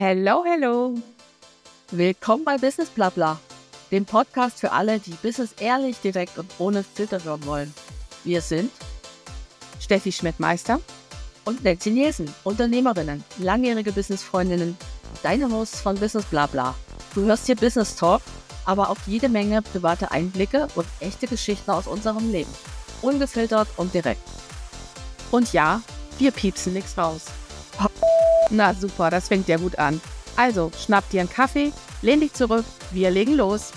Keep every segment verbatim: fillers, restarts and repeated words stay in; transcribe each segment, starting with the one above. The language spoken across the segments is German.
Hello, hello. Willkommen bei Business Blabla, dem Podcast für alle, die Business ehrlich, direkt und ohne Filter hören wollen. Wir sind Steffi Schmidt-Meister und Nancy Nielsen, Unternehmerinnen, langjährige Businessfreundinnen, deine Hosts von Business Blabla. Du hörst hier Business Talk, aber auch jede Menge private Einblicke und echte Geschichten aus unserem Leben. Ungefiltert und direkt. Und ja, wir piepsen nichts raus. Na super, das fängt ja gut an. Also, schnapp dir einen Kaffee, lehn dich zurück, wir legen los.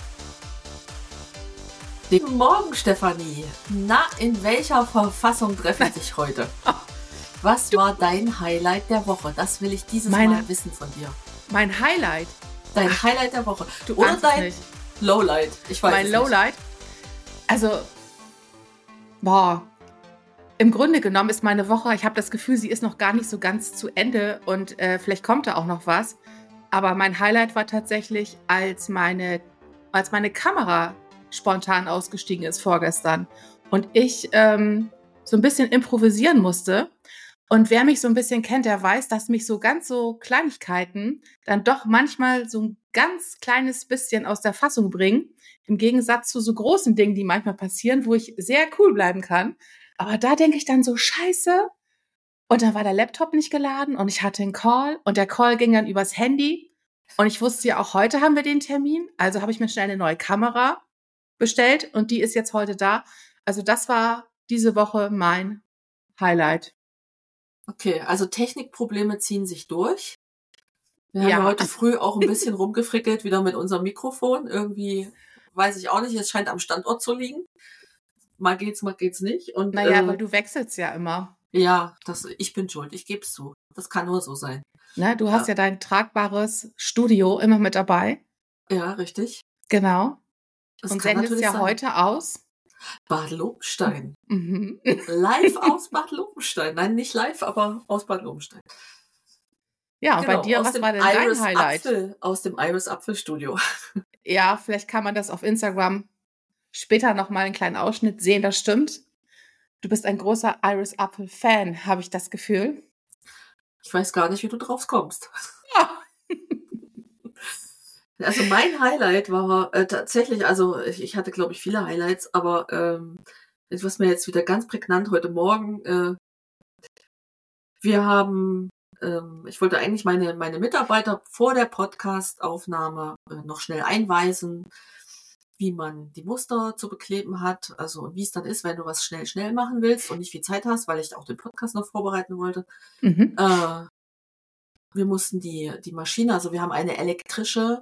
Guten Morgen, Stefanie. Na, in welcher Verfassung treffe ich dich heute? Was war dein Highlight der Woche? Das will ich dieses Meine, Mal wissen von dir. Mein Highlight? Dein Ach, Highlight der Woche. Du Oder dein nicht. Lowlight. Ich weiß Mein es Lowlight? Nicht. Also, boah. Im Grunde genommen ist meine Woche, ich habe das Gefühl, sie ist noch gar nicht so ganz zu Ende und äh, vielleicht kommt da auch noch was. Aber mein Highlight war tatsächlich, als meine, als meine Kamera spontan ausgestiegen ist vorgestern und ich ähm, so ein bisschen improvisieren musste. Und wer mich so ein bisschen kennt, der weiß, dass mich so ganz so Kleinigkeiten dann doch manchmal so ein ganz kleines bisschen aus der Fassung bringen. Im Gegensatz zu so großen Dingen, die manchmal passieren, wo ich sehr cool bleiben kann. Aber da denke ich dann so, scheiße. Und dann war der Laptop nicht geladen und ich hatte einen Call und der Call ging dann übers Handy. Und ich wusste ja auch, heute haben wir den Termin. Also habe ich mir schnell eine neue Kamera bestellt und die ist jetzt heute da. Also das war diese Woche mein Highlight. Okay, also Technikprobleme ziehen sich durch. Wir haben Ja. ja heute früh auch ein bisschen rumgefrickelt, wieder mit unserem Mikrofon. Irgendwie, weiß ich auch nicht, es scheint am Standort zu liegen. Mal geht's, mal geht's nicht. Und, naja, äh, weil du wechselst ja immer. Ja, das, ich bin schuld, ich gebe es zu. Das kann nur so sein. Ne, du hast ja. ja dein tragbares Studio immer mit dabei. Ja, richtig. Genau. Das und kann sendest ja sein. heute aus Bad Lobenstein. Mhm. Live aus Bad Lobenstein. Nein, nicht live, aber aus Bad Lobenstein. Ja, und genau, bei dir, was war denn dein Highlight? Apfel, aus dem Iris Apfel Studio. Ja, vielleicht kann man das auf Instagram später nochmal einen kleinen Ausschnitt sehen, das stimmt. Du bist ein großer Iris Apfel Fan, habe ich das Gefühl. Ich weiß gar nicht, wie du drauf kommst. Ja. Also mein Highlight war äh, tatsächlich, also ich, ich hatte, glaube ich, viele Highlights, aber ähm, was mir jetzt wieder ganz prägnant heute Morgen, äh, wir haben, ähm, ich wollte eigentlich meine, meine Mitarbeiter vor der Podcast-Aufnahme äh, noch schnell einweisen, wie man die Muster zu bekleben hat, also und wie es dann ist, wenn du was schnell, schnell machen willst und nicht viel Zeit hast, weil ich auch den Podcast noch vorbereiten wollte. Mhm. Äh, wir mussten die, die Maschine, also wir haben eine elektrische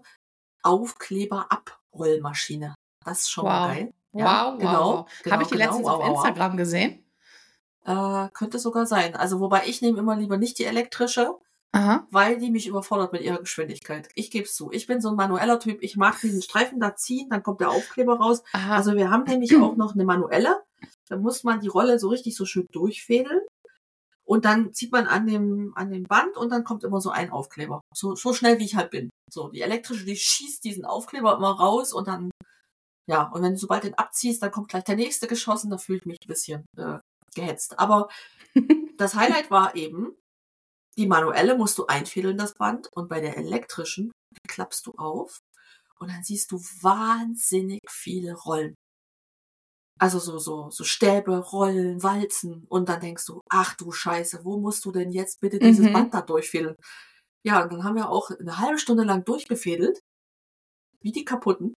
Aufkleber-Abrollmaschine. Das ist schon wow. mal geil. Wow, ja, wow, genau, wow. genau. Habe ich die genau, letztens wow, auf wow, Instagram gesehen? Äh, könnte sogar sein. Also wobei ich nehme immer lieber nicht die elektrische, Aha. weil die mich überfordert mit ihrer Geschwindigkeit. Ich gebe es zu. Ich bin so ein manueller Typ. Ich mag diesen Streifen da ziehen, dann kommt der Aufkleber raus. Aha. Also wir haben nämlich auch noch eine manuelle. Da muss man die Rolle so richtig so schön durchfädeln. Und dann zieht man an dem, an dem Band und dann kommt immer so ein Aufkleber. So, so schnell wie ich halt bin. So, die elektrische, die schießt diesen Aufkleber immer raus und dann, ja, und wenn du sobald den abziehst, dann kommt gleich der nächste geschossen. Da fühle ich mich ein bisschen äh, gehetzt. Aber das Highlight war eben, die manuelle musst du einfädeln, das Band, und bei der elektrischen klappst du auf und dann siehst du wahnsinnig viele Rollen. Also so, so, so Stäbe, Rollen, Walzen, und dann denkst du, ach du Scheiße, wo musst du denn jetzt bitte dieses Mhm. Band da durchfädeln? Ja, und dann haben wir auch eine halbe Stunde lang durchgefädelt, wie die kaputten,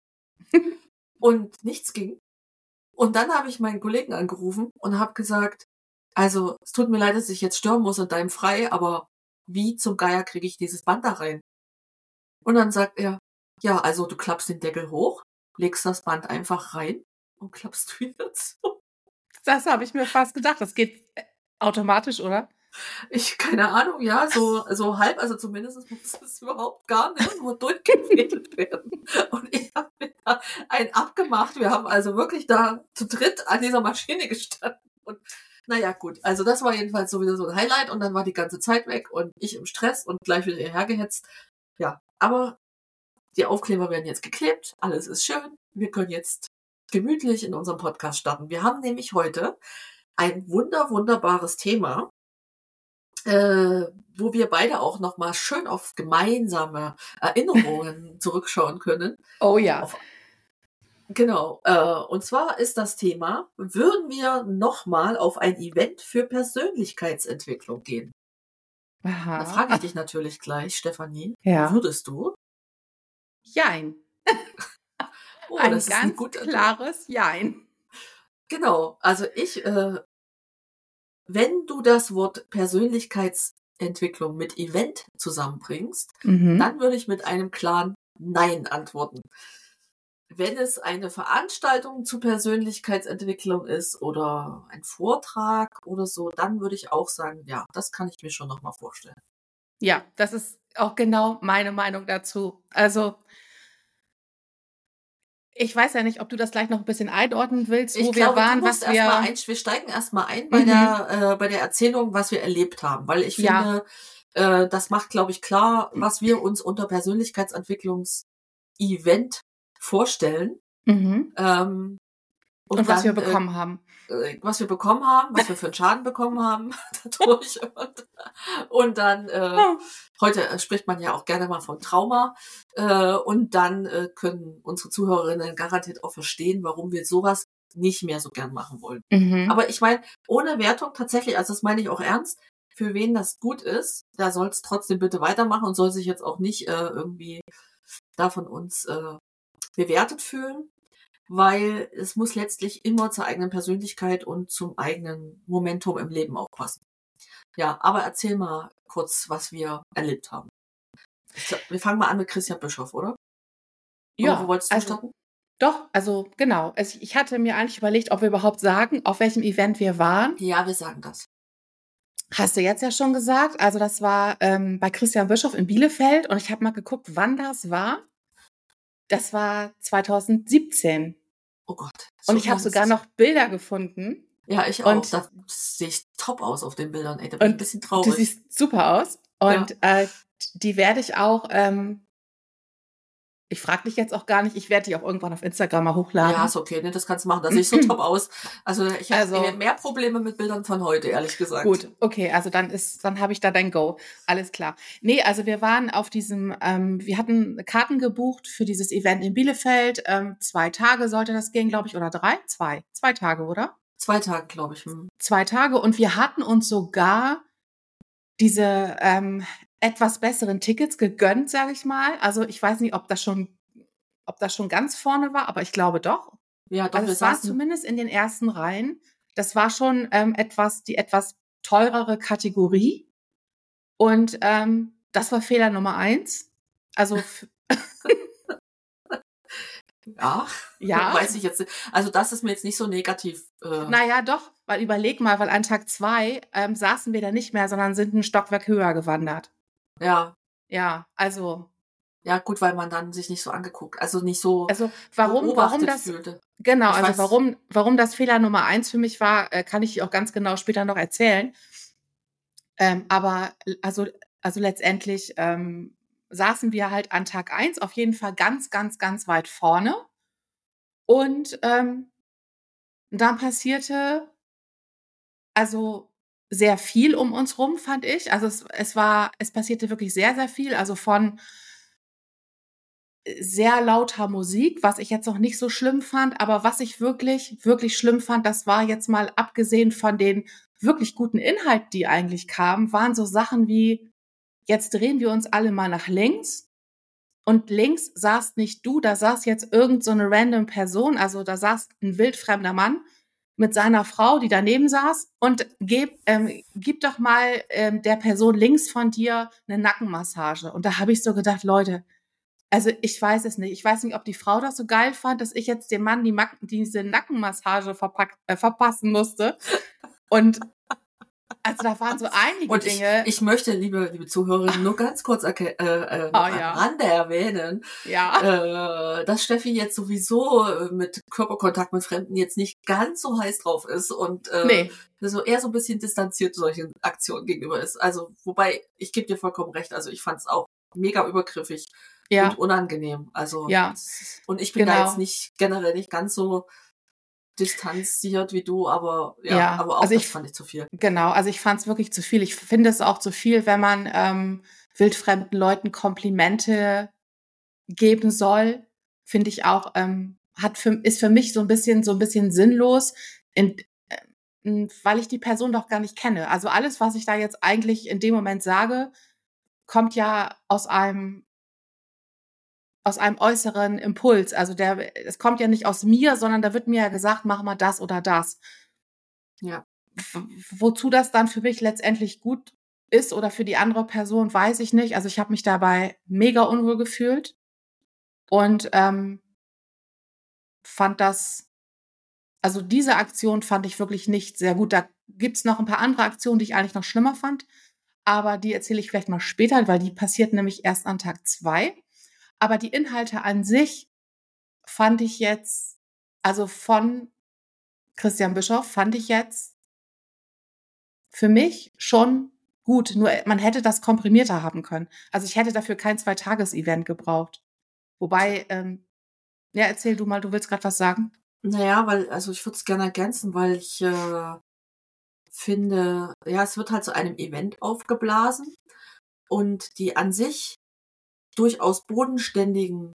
und nichts ging. Und dann habe ich meinen Kollegen angerufen und habe gesagt, also es tut mir leid, dass ich jetzt stören muss in deinem Frei, aber wie zum Geier kriege ich dieses Band da rein? Und dann sagt er, ja, also du klappst den Deckel hoch, legst das Band einfach rein und klappst wieder zu. Das habe ich mir fast gedacht. Das geht automatisch, oder? Ich, keine Ahnung, ja, so, so halb, also zumindest muss es überhaupt gar nicht nur durchgefädelt werden. Und ich habe mir da einen abgemacht. Wir haben also wirklich da zu dritt an dieser Maschine gestanden. Und naja, gut, also das war jedenfalls so wieder so ein Highlight und dann war die ganze Zeit weg und ich im Stress und gleich wieder hierher gehetzt. Ja, aber die Aufkleber werden jetzt geklebt, alles ist schön. Wir können jetzt gemütlich in unserem Podcast starten. Wir haben nämlich heute ein wunder, wunderbares Thema. äh, wo wir beide auch nochmal schön auf gemeinsame Erinnerungen zurückschauen können. Oh ja. Auf, genau. Äh, und zwar ist das Thema, würden wir nochmal auf ein Event für Persönlichkeitsentwicklung gehen? Aha. Da frage ich dich natürlich gleich, Stefanie, Ja. würdest du? Jein. Oh, ein das ist ganz ein guter klares Jein. Genau, also ich, äh, wenn du das Wort Persönlichkeitsentwicklung mit Event zusammenbringst, Mhm. dann würde ich mit einem klaren Nein antworten. Wenn es eine Veranstaltung zu Persönlichkeitsentwicklung ist oder ein Vortrag oder so, dann würde ich auch sagen, ja, das kann ich mir schon noch mal vorstellen. Ja, das ist auch genau meine Meinung dazu. Also ich weiß ja nicht, ob du das gleich noch ein bisschen einordnen willst, wo Ich wir glaube, waren, du musst was erst mal wir. ein, wir steigen erstmal ein bei Mhm. der äh, bei der Erzählung, was wir erlebt haben, weil ich Ja. finde, äh, das macht, glaube ich, klar, was wir uns unter Persönlichkeitsentwicklungs-Event vorstellen. Mhm. Ähm, und, Und was wir dann, bekommen haben. äh, was wir bekommen haben, was wir für einen Schaden bekommen haben dadurch. Und, und dann, äh, Oh. heute äh, spricht man ja auch gerne mal von Trauma. Äh, und dann äh, können unsere Zuhörerinnen garantiert auch verstehen, warum wir sowas nicht mehr so gern machen wollen. Mhm. Aber ich meine, ohne Wertung tatsächlich, also das meine ich auch ernst, für wen das gut ist, da soll es trotzdem bitte weitermachen und soll sich jetzt auch nicht äh, irgendwie da von uns äh, bewertet fühlen, weil es muss letztlich immer zur eigenen Persönlichkeit und zum eigenen Momentum im Leben auch passen. Ja, aber erzähl mal kurz, was wir erlebt haben. Ich glaub, wir fangen mal an mit Christian Bischoff, oder? Oder wo Ja, wolltest du also starten? doch, also genau. Es, ich hatte mir eigentlich überlegt, ob wir überhaupt sagen, auf welchem Event wir waren. Ja, wir sagen das. Hast du jetzt ja schon gesagt. Also das war ähm, bei Christian Bischoff in Bielefeld und ich habe mal geguckt, wann das war. Das war zwanzig siebzehn. Oh Gott. Und so ich habe lange ist sogar es. noch Bilder gefunden. Ja, ich auch. Und, Da sehe ich top aus auf den Bildern. Ey, da bin ich ein und bisschen du traurig. siehst super aus. Und Ja. äh, die werde ich auch, ähm, ich frage dich jetzt auch gar nicht, ich werde die auch irgendwann auf Instagram mal hochladen. Ja, ist okay, ne, das kannst du machen. Da sehe ich so top aus. Also ich habe Also- mehr Probleme mit Bildern von heute, ehrlich gesagt. Gut, okay, also dann ist, dann habe ich da dein Go. Alles klar. Nee, also wir waren auf diesem, ähm, wir hatten Karten gebucht für dieses Event in Bielefeld. Ähm, zwei Tage sollte das gehen, glaube ich, oder drei? Zwei. Zwei Tage, oder? Zwei Tage, glaube ich. Hm. Zwei Tage. Und wir hatten uns sogar diese ähm, etwas besseren Tickets gegönnt, sage ich mal. Also ich weiß nicht, ob das schon, ob das schon ganz vorne war, aber ich glaube doch. Ja, doch, Also wir es war saßen. zumindest in den ersten Reihen. Das war schon ähm, etwas, die etwas teurere Kategorie. Und ähm, das war Fehler Nummer eins. Also f- Ja, ja, weiß ich jetzt nicht. Also das ist mir jetzt nicht so negativ. Äh, naja, doch, weil überleg mal, weil an Tag zwei ähm, saßen wir da nicht mehr, sondern sind ein Stockwerk höher gewandert. ja, Ja, also, ja, gut, weil man dann sich nicht so angeguckt, also nicht so also warum, warum beobachtet das, fühlte. genau, Ich also weiß- warum, warum das Fehler Nummer eins für mich war, äh, kann ich dir auch ganz genau später noch erzählen. Ähm, aber also, also letztendlich ähm, saßen wir halt an Tag eins auf jeden Fall ganz, ganz, ganz weit vorne. Und ähm, dann passierte also sehr viel um uns rum, fand ich. Also es, es war, es passierte wirklich sehr, sehr viel. Also von sehr lauter Musik, was ich jetzt noch nicht so schlimm fand, aber was ich wirklich, wirklich schlimm fand, das war jetzt mal abgesehen von den wirklich guten Inhalten, die eigentlich kamen, waren so Sachen wie, jetzt drehen wir uns alle mal nach links und links saß nicht du, da saß jetzt irgend so eine random Person, also da saß ein wildfremder Mann mit seiner Frau, die daneben saß und gib, ähm, gib doch mal ähm, der Person links von dir eine Nackenmassage. Und da habe ich so gedacht, Leute, also ich weiß es nicht. Ich weiß nicht, ob die Frau das so geil fand, dass ich jetzt dem Mann die Mack- diese Nackenmassage verpackt, äh, verpassen musste. Und also da waren so einige Und ich, Dinge. ich möchte, liebe, liebe Zuhörerinnen, nur ganz kurz erke- äh, äh, noch Ah, am ja. Rande erwähnen, Ja. äh, dass Steffi jetzt sowieso äh, mit Körperkontakt mit Fremden jetzt nicht ganz so heiß drauf ist und äh, Nee. so eher so ein bisschen distanziert solchen Aktionen gegenüber ist. Also, wobei, ich gebe dir vollkommen recht, also ich fand es auch mega übergriffig Ja. und unangenehm. Also, Ja. und ich bin da Genau. jetzt nicht generell nicht ganz so distanziert wie du, aber ja, Ja, aber auch also das ich, fand ich zu viel. genau, also ich fand es wirklich zu viel. Ich finde es auch zu viel, wenn man ähm, wildfremden Leuten Komplimente geben soll, finde ich auch, ähm, hat für, ist für mich so ein bisschen, so ein bisschen sinnlos, in, äh, weil ich die Person doch gar nicht kenne. Also alles, was ich da jetzt eigentlich in dem Moment sage, kommt ja aus einem aus einem äußeren Impuls. Also der, es kommt ja nicht aus mir, sondern da wird mir ja gesagt, mach mal das oder das. Ja. W- Wozu das dann für mich letztendlich gut ist oder für die andere Person, weiß ich nicht. Also ich habe mich dabei mega unwohl gefühlt und ähm, fand das, also diese Aktion fand ich wirklich nicht sehr gut. Da gibt's noch ein paar andere Aktionen, die ich eigentlich noch schlimmer fand, aber die erzähle ich vielleicht mal später, weil die passiert nämlich erst an Tag zwei. Aber die Inhalte an sich fand ich jetzt, also von Christian Bischoff fand ich jetzt für mich schon gut. Nur man hätte das komprimierter haben können. Also ich hätte dafür kein Zweitages-Event gebraucht. Wobei, ähm, ja, erzähl du mal, du willst gerade was sagen? Naja, weil, also ich würde es gerne ergänzen, weil ich äh, finde, ja, es wird halt zu einem Event aufgeblasen und die an sich durchaus bodenständigen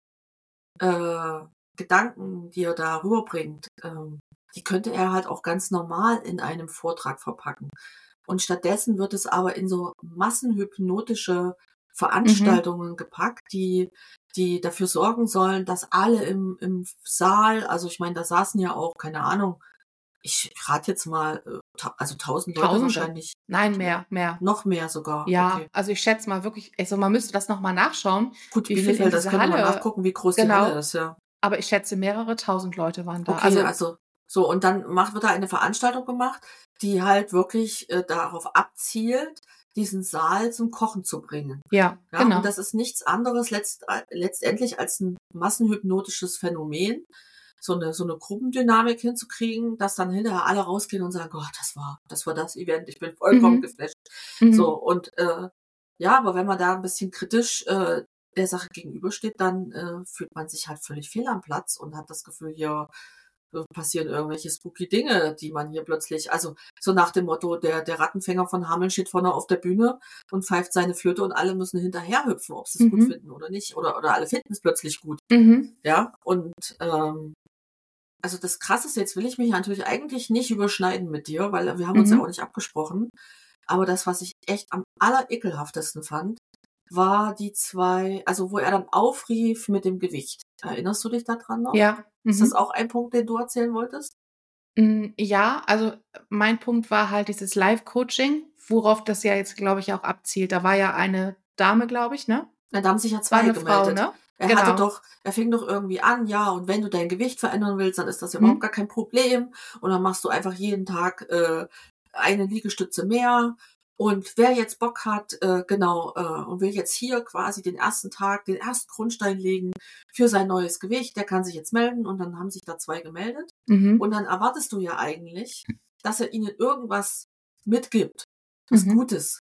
äh, Gedanken, die er da rüberbringt, ähm, die könnte er halt auch ganz normal in einem Vortrag verpacken. Und stattdessen wird es aber in so massenhypnotische Mhm. Veranstaltungen gepackt, die, die dafür sorgen sollen, dass alle im, im Saal, also ich meine, da saßen ja auch, keine Ahnung, ich rate jetzt mal, äh, ta- also tausend Leute Tausende. wahrscheinlich, Nein, mehr, mehr. noch mehr sogar, Ja, okay. also ich schätze mal wirklich, also man müsste das nochmal nachschauen, Gut, wie viel in Bielefeld, das diese könnte man Halle, nachgucken, wie groß die Halle genau, ist, ja. aber ich schätze mehrere tausend Leute waren da. Okay, Also, also so und dann macht wird da eine Veranstaltung gemacht, die halt wirklich äh, darauf abzielt, diesen Saal zum Kochen zu bringen. ja, Ja, und genau. das ist nichts anderes letzt, äh, letztendlich als ein massenhypnotisches Phänomen, so eine so eine Gruppendynamik hinzukriegen, dass dann hinterher alle rausgehen und sagen, Gott, das war das war das Event, ich bin vollkommen Mhm. geflasht. So Mhm. und äh, ja, aber wenn man da ein bisschen kritisch äh, der Sache gegenübersteht, dann äh, fühlt man sich halt völlig fehl am Platz und hat das Gefühl, hier äh, passieren irgendwelche spooky Dinge, die man hier plötzlich, also so nach dem Motto, der, der Rattenfänger von Hameln steht vorne auf der Bühne und pfeift seine Flöte und alle müssen hinterher hüpfen, ob sie es gut Mhm. finden oder nicht. Oder, oder alle finden es plötzlich gut. Mhm. Ja, und ähm, also das Krasseste, jetzt will ich mich natürlich eigentlich nicht überschneiden mit dir, weil wir haben uns ja auch Mhm. nicht abgesprochen. Aber das, was ich echt am allerekelhaftesten fand, war die zwei, also wo er dann aufrief mit dem Gewicht. Erinnerst du dich daran noch? Ja. Ist das Mhm. auch ein Punkt, den du erzählen wolltest? Mm, Ja, also mein Punkt war halt dieses Live-Coaching, worauf das ja jetzt, glaube ich, auch abzielt. Da war ja eine Dame, glaube ich, ne? Na, da haben sich ja War zwei eine Frau, gemeldet. ne? Er hatte Genau. doch, er fing doch irgendwie an, ja, und wenn du dein Gewicht verändern willst, dann ist das ja überhaupt Mhm. gar kein Problem. Und dann machst du einfach jeden Tag äh, eine Liegestütze mehr. Und wer jetzt Bock hat, äh, genau, äh, und will jetzt hier quasi den ersten Tag, den ersten Grundstein legen für sein neues Gewicht, der kann sich jetzt melden. Und dann haben sich da zwei gemeldet. Mhm. Und dann erwartest du ja eigentlich, dass er ihnen irgendwas mitgibt, was Mhm. Gutes.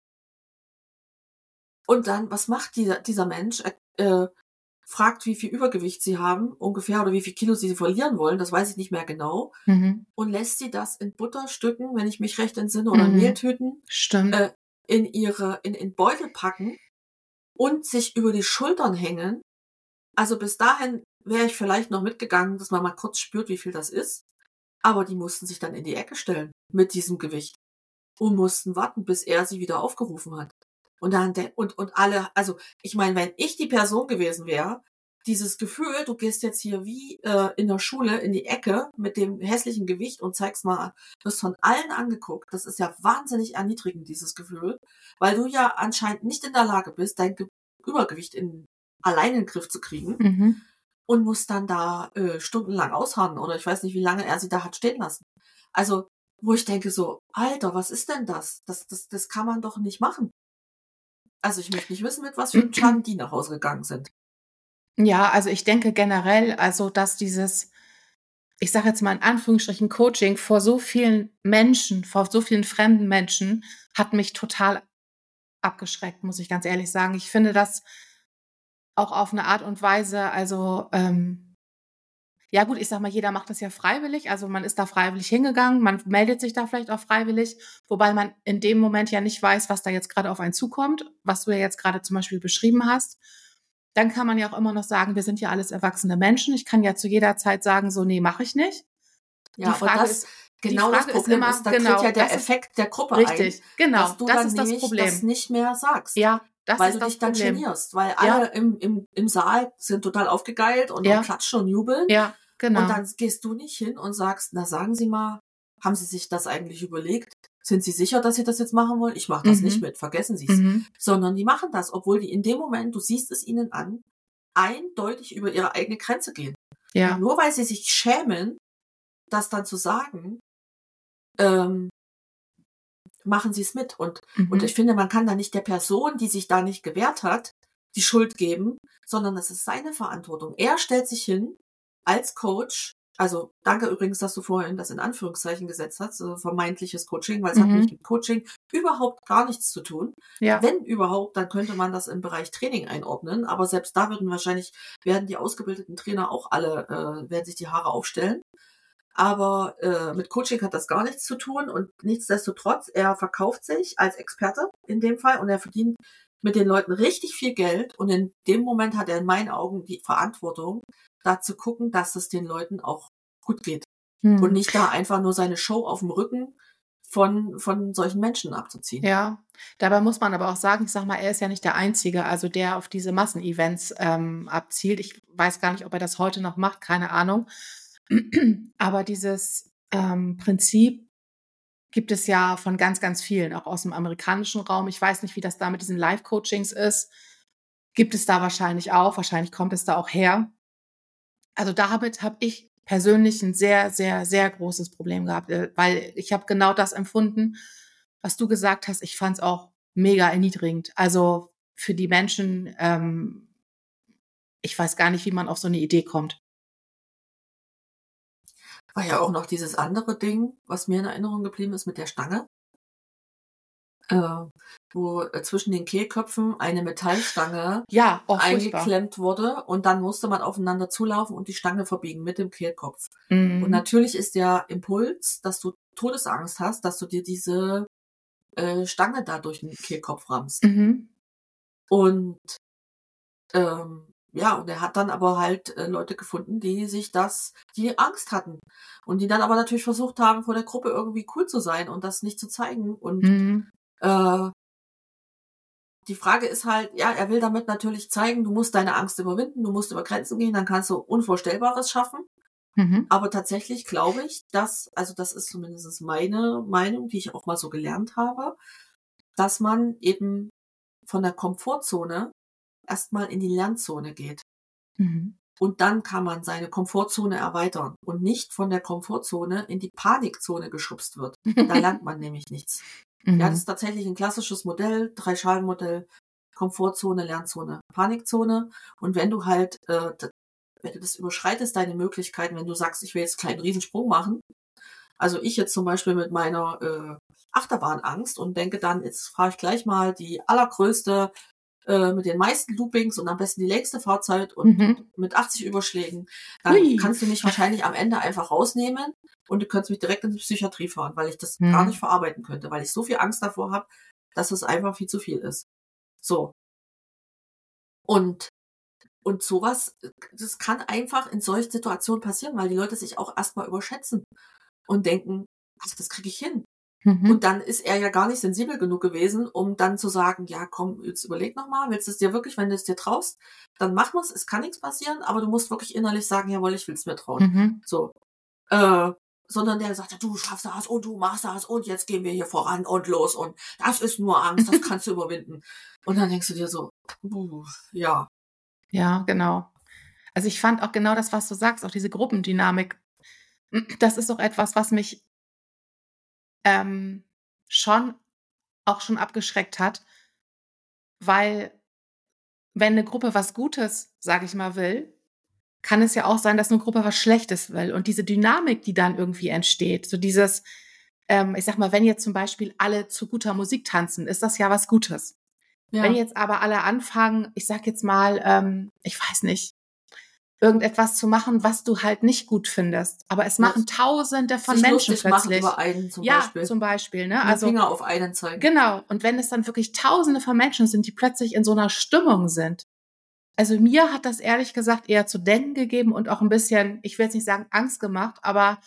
Und dann, was macht dieser, dieser Mensch? Er äh, fragt, wie viel Übergewicht sie haben, ungefähr, oder wie viel Kilo sie verlieren wollen, das weiß ich nicht mehr genau, Mhm. und lässt sie das in Butterstücken, wenn ich mich recht entsinne, oder in Mhm. Mehltüten, Stimmt. äh, in ihre, in, in Beutel packen und sich über die Schultern hängen. Also bis dahin wäre ich vielleicht noch mitgegangen, dass man mal kurz spürt, wie viel das ist. Aber die mussten sich dann in die Ecke stellen mit diesem Gewicht und mussten warten, bis er sie wieder aufgerufen hat. Und dann der, und, und alle, also ich meine, wenn ich die Person gewesen wäre, dieses Gefühl, du gehst jetzt hier wie äh, in der Schule in die Ecke mit dem hässlichen Gewicht und zeigst mal, du wirst von allen angeguckt. Das ist ja wahnsinnig erniedrigend, dieses Gefühl, weil du ja anscheinend nicht in der Lage bist, dein Ge Übergewicht in, allein in den Griff zu kriegen Mhm. und musst dann da äh, stundenlang ausharren oder ich weiß nicht, wie lange er sie da hat stehen lassen. Also, wo ich denke so, Alter, was ist denn das? Das, das, das kann man doch nicht machen. Also ich möchte nicht wissen, mit was für einem Schaden die nach Hause gegangen sind. Ja, also ich denke generell, also dass dieses, ich sage jetzt mal in Anführungsstrichen, Coaching vor so vielen Menschen, vor so vielen fremden Menschen, hat mich total abgeschreckt, muss ich ganz ehrlich sagen. Ich finde das auch auf eine Art und Weise, also ähm, Ja gut, ich sag mal, jeder macht das ja freiwillig. Also man ist da freiwillig hingegangen, man meldet sich da vielleicht auch freiwillig, wobei man in dem Moment ja nicht weiß, was da jetzt gerade auf einen zukommt, was du ja jetzt gerade zum Beispiel beschrieben hast. Dann kann man ja auch immer noch sagen, wir sind ja alles erwachsene Menschen. Ich kann ja zu jeder Zeit sagen, so, nee, mache ich nicht. Ja, Die Frage aber das, ist, genau die das Frage Problem ist, immer, ist, da genau, tritt ja der das ist Effekt der Gruppe richtig, ein, genau, dass du das dann ist das nämlich Problem. das nicht mehr sagst. Ja, das weil ist du das dich dann Problem. genierst, weil Ja. alle im, im, im Saal sind total aufgegeilt und, Ja. und klatschen und jubeln. Ja, genau. Und dann gehst du nicht hin und sagst, na sagen Sie mal, haben Sie sich das eigentlich überlegt? Sind Sie sicher, dass Sie das jetzt machen wollen? Ich mache das Mhm. nicht mit, vergessen Sie es. Mhm. Sondern die machen das, obwohl die in dem Moment, du siehst es ihnen an, eindeutig über ihre eigene Grenze gehen. Ja. Und nur weil sie sich schämen, das dann zu sagen, ähm, machen sie es mit. Und, Mhm. und ich finde, man kann da nicht der Person, die sich da nicht gewehrt hat, die Schuld geben, sondern das ist seine Verantwortung. Er stellt sich hin als Coach. Also danke übrigens, dass du vorhin das in Anführungszeichen gesetzt hast, so vermeintliches Coaching, weil es hat Mhm. nämlich mit Coaching überhaupt gar nichts zu tun. Ja. Wenn überhaupt, dann könnte man das im Bereich Training einordnen, aber selbst da würden wahrscheinlich, werden die ausgebildeten Trainer auch alle, äh, werden sich die Haare aufstellen. Aber äh, mit Coaching hat das gar nichts zu tun und nichtsdestotrotz, er verkauft sich als Experte in dem Fall und er verdient mit den Leuten richtig viel Geld und in dem Moment hat er in meinen Augen die Verantwortung, da zu gucken, dass es den Leuten auch gut geht Hm. und nicht da einfach nur seine Show auf dem Rücken von, von solchen Menschen abzuziehen. Ja, dabei muss man aber auch sagen, ich sag mal, er ist ja nicht der Einzige, also der auf diese Massenevents ähm, abzielt. Ich weiß gar nicht, ob er das heute noch macht, keine Ahnung. Aber dieses ähm, Prinzip gibt es ja von ganz, ganz vielen, auch aus dem amerikanischen Raum. Ich weiß nicht, wie das da mit diesen Live-Coachings ist. Gibt es da wahrscheinlich auch. Wahrscheinlich kommt es da auch her. Also damit habe ich persönlich ein sehr, sehr, sehr großes Problem gehabt, äh, weil ich habe genau das empfunden, was du gesagt hast. Ich fand es auch mega erniedrigend. Also für die Menschen, ähm, ich weiß gar nicht, wie man auf so eine Idee kommt. War ja auch noch dieses andere Ding, was mir in Erinnerung geblieben ist mit der Stange, äh, wo äh, zwischen den Kehlköpfen eine Metallstange Ja, auch furchtbar. eingeklemmt wurde und dann musste man aufeinander zulaufen und die Stange verbiegen mit dem Kehlkopf. Mhm. Und natürlich ist der Impuls, dass du Todesangst hast, dass du dir diese äh, Stange da durch den Kehlkopf rammst. Mhm. Und ähm, ja, und er hat dann aber halt äh, Leute gefunden, die sich das, die Angst hatten. Und die dann aber natürlich versucht haben, vor der Gruppe irgendwie cool zu sein und das nicht zu zeigen. Und Mhm. äh, die Frage ist halt, ja, er will damit natürlich zeigen, du musst deine Angst überwinden, du musst über Grenzen gehen, dann kannst du Unvorstellbares schaffen. Mhm. Aber tatsächlich glaube ich, dass, also das ist zumindest meine Meinung, die ich auch mal so gelernt habe, dass man eben von der Komfortzone erstmal in die Lernzone geht. Mhm. Und dann kann man seine Komfortzone erweitern und nicht von der Komfortzone in die Panikzone geschubst wird. Da lernt man nämlich nichts. Mhm. Ja, das ist tatsächlich ein klassisches Modell, Drei-Schalen-Modell, Komfortzone, Lernzone, Panikzone. Und wenn du halt, äh, wenn du das überschreitest, deine Möglichkeiten, wenn du sagst, ich will jetzt einen kleinen Riesensprung machen, also ich jetzt zum Beispiel mit meiner äh, Achterbahnangst und denke dann, jetzt fahre ich gleich mal die allergrößte äh, mit den meisten Loopings und am besten die längste Fahrzeit und Mhm. mit achtzig Überschlägen, dann Ui. kannst du mich wahrscheinlich am Ende einfach rausnehmen und du könntest mich direkt in die Psychiatrie fahren, weil ich das Mhm. gar nicht verarbeiten könnte, weil ich so viel Angst davor habe, dass es einfach viel zu viel ist. So. Und und sowas, das kann einfach in solchen Situationen passieren, weil die Leute sich auch erstmal überschätzen und denken, also das kriege ich hin. Mhm. Und dann ist er ja gar nicht sensibel genug gewesen, um dann zu sagen, ja komm, jetzt überleg nochmal, willst du es dir wirklich, wenn du es dir traust, dann mach wir's, es kann nichts passieren, aber du musst wirklich innerlich sagen, jawohl, ich will es mir trauen. Mhm. So. Äh, sondern der sagt, du schaffst das und du machst das und jetzt gehen wir hier voran und los und das ist nur Angst, das kannst du überwinden. Und dann denkst du dir so, uh, ja. Ja, genau. Also ich fand auch genau das, was du sagst, auch diese Gruppendynamik, das ist doch etwas, was mich ähm, schon auch schon abgeschreckt hat, weil wenn eine Gruppe was Gutes, sage ich mal, will, kann es ja auch sein, dass eine Gruppe was Schlechtes will. Und diese Dynamik, die dann irgendwie entsteht, so dieses, ähm, ich sag mal, wenn jetzt zum Beispiel alle zu guter Musik tanzen, ist das ja was Gutes. Ja. Wenn jetzt aber alle anfangen, ich sag jetzt mal, ähm, ich weiß nicht, irgendetwas zu machen, was du halt nicht gut findest. Aber es machen Tausende von Sich Menschen lustig machen plötzlich. über einen zum Ja, Beispiel. zum Beispiel. Ne? Mit dem Also Finger auf einen zeigen. genau. Und wenn es dann wirklich Tausende von Menschen sind, die plötzlich in so einer Stimmung sind. Also mir hat das ehrlich gesagt eher zu denken gegeben und auch ein bisschen, ich will jetzt nicht sagen Angst gemacht, aber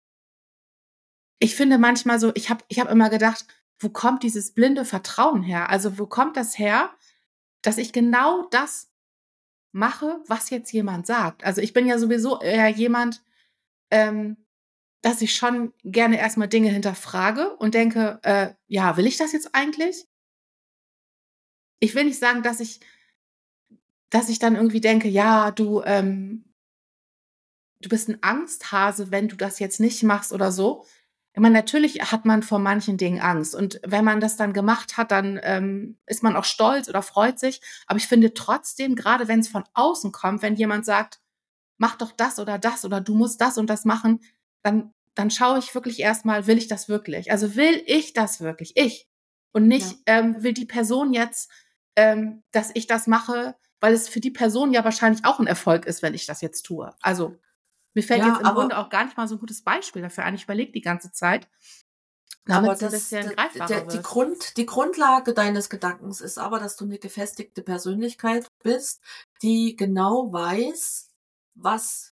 ich finde manchmal so, ich habe ich hab immer gedacht, wo kommt dieses blinde Vertrauen her? Also wo kommt das her, dass ich genau das mache, was jetzt jemand sagt? Also ich bin ja sowieso eher jemand, ähm, dass ich schon gerne erstmal Dinge hinterfrage und denke, äh, ja, will ich das jetzt eigentlich? Ich will nicht sagen, dass ich, dass ich dann irgendwie denke, ja, du, ähm, du bist ein Angsthase, wenn du das jetzt nicht machst oder so. Ich meine, natürlich hat man vor manchen Dingen Angst. Und wenn man das dann gemacht hat, dann ähm, ist man auch stolz oder freut sich. Aber ich finde trotzdem, gerade wenn es von außen kommt, wenn jemand sagt, mach doch das oder das oder du musst das und das machen, dann, dann schaue ich wirklich erstmal, will ich das wirklich? Also will ich das wirklich? Ich. Und nicht, Ja. ähm, will die Person jetzt, ähm, dass ich das mache, weil es für die Person ja wahrscheinlich auch ein Erfolg ist, wenn ich das jetzt tue. Also mir fällt Ja, jetzt im aber- Grunde auch gar nicht mal so ein gutes Beispiel dafür ein. Ich überlege die ganze Zeit, Aber damit es ein das, bisschen der, greifbarer der, die, wird. Grund, die Grundlage deines Gedankens ist aber, dass du eine gefestigte Persönlichkeit bist, die genau weiß, was,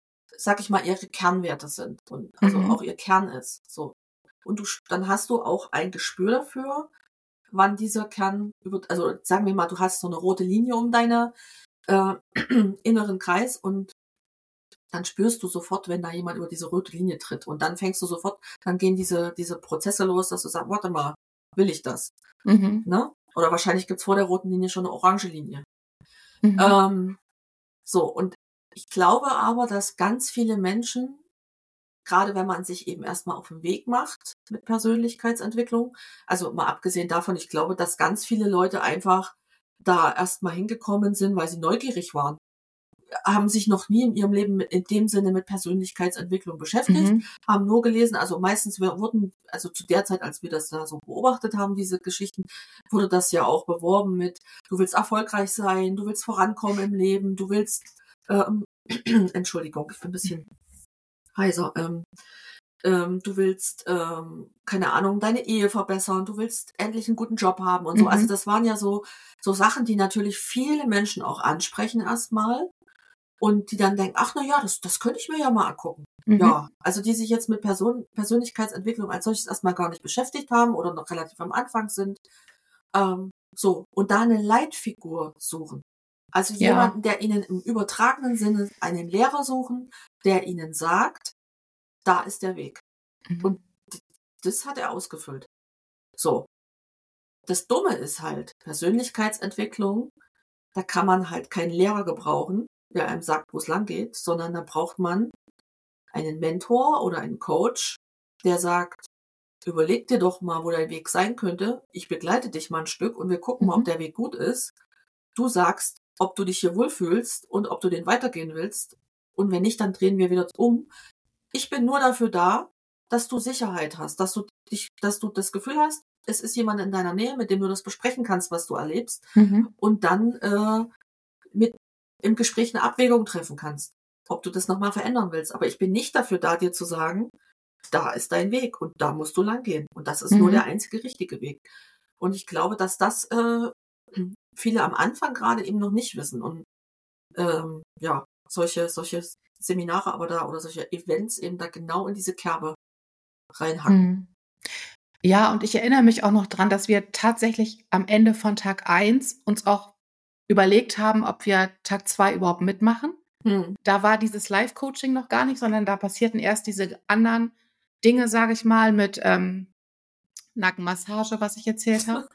sag ich mal, ihre Kernwerte sind und also Mhm. auch ihr Kern ist. So. Und du, dann hast du auch ein Gespür dafür, wann dieser Kern über, also sagen wir mal, du hast so eine rote Linie um deine äh, inneren Kreis und dann spürst du sofort, wenn da jemand über diese rote Linie tritt. Und dann fängst du sofort, dann gehen diese, diese Prozesse los, dass du sagst, warte mal, will ich das? Mhm. Ne? Oder wahrscheinlich gibt's vor der roten Linie schon eine orange Linie. Mhm. Ähm, so, und ich glaube aber, dass ganz viele Menschen, gerade wenn man sich eben erstmal auf den Weg macht mit Persönlichkeitsentwicklung, also mal abgesehen davon, ich glaube, dass ganz viele Leute einfach da erstmal hingekommen sind, weil sie neugierig waren, haben sich noch nie in ihrem Leben in dem Sinne mit Persönlichkeitsentwicklung beschäftigt, Mhm. haben nur gelesen, also meistens wurden, also zu der Zeit, als wir das da so beobachtet haben, diese Geschichten, wurde das ja auch beworben mit, du willst erfolgreich sein, du willst vorankommen im Leben, du willst, ähm, Entschuldigung, ich bin ein bisschen heiser, ähm, ähm, du willst, ähm, keine Ahnung, deine Ehe verbessern, du willst endlich einen guten Job haben und so. Mhm. Also das waren ja so, so Sachen, die natürlich viele Menschen auch ansprechen erstmal. Und die dann denken, ach na ja, das, das könnte ich mir ja mal angucken. Mhm. Ja, also die sich jetzt mit Person, Persönlichkeitsentwicklung als solches erstmal gar nicht beschäftigt haben oder noch relativ am Anfang sind. Ähm, so, und da eine Leitfigur suchen. Also Ja. jemanden, der ihnen im übertragenen Sinne einen Lehrer suchen, der ihnen sagt, da ist der Weg. Mhm. Und d- das hat er ausgefüllt. So. Das Dumme ist halt, Persönlichkeitsentwicklung, da kann man halt keinen Lehrer gebrauchen, der einem sagt, wo es lang geht, sondern da braucht man einen Mentor oder einen Coach, der sagt, überleg dir doch mal, wo dein Weg sein könnte. Ich begleite dich mal ein Stück und wir gucken mal, ob Mhm. der Weg gut ist. Du sagst, ob du dich hier wohlfühlst und ob du den weitergehen willst. Und wenn nicht, dann drehen wir wieder um. Ich bin nur dafür da, dass du Sicherheit hast, dass du dich, dass du das Gefühl hast, es ist jemand in deiner Nähe, mit dem du das besprechen kannst, was du erlebst, Mhm. und dann äh, mit im Gespräch eine Abwägung treffen kannst, ob du das nochmal verändern willst. Aber ich bin nicht dafür da, dir zu sagen, da ist dein Weg und da musst du lang gehen. Und das ist nur der Mhm. einzige richtige Weg. Und ich glaube, dass das äh, viele am Anfang gerade eben noch nicht wissen. Und ähm, ja, solche, solche Seminare aber da oder solche Events eben da genau in diese Kerbe reinhacken. Mhm. Ja, und ich erinnere mich auch noch dran, dass wir tatsächlich am Ende von Tag eins uns auch überlegt haben, ob wir Tag zwei überhaupt mitmachen. Hm. Da war dieses Live-Coaching noch gar nicht, sondern da passierten erst diese anderen Dinge, sage ich mal, mit ähm, Nackenmassage, was ich erzählt habe.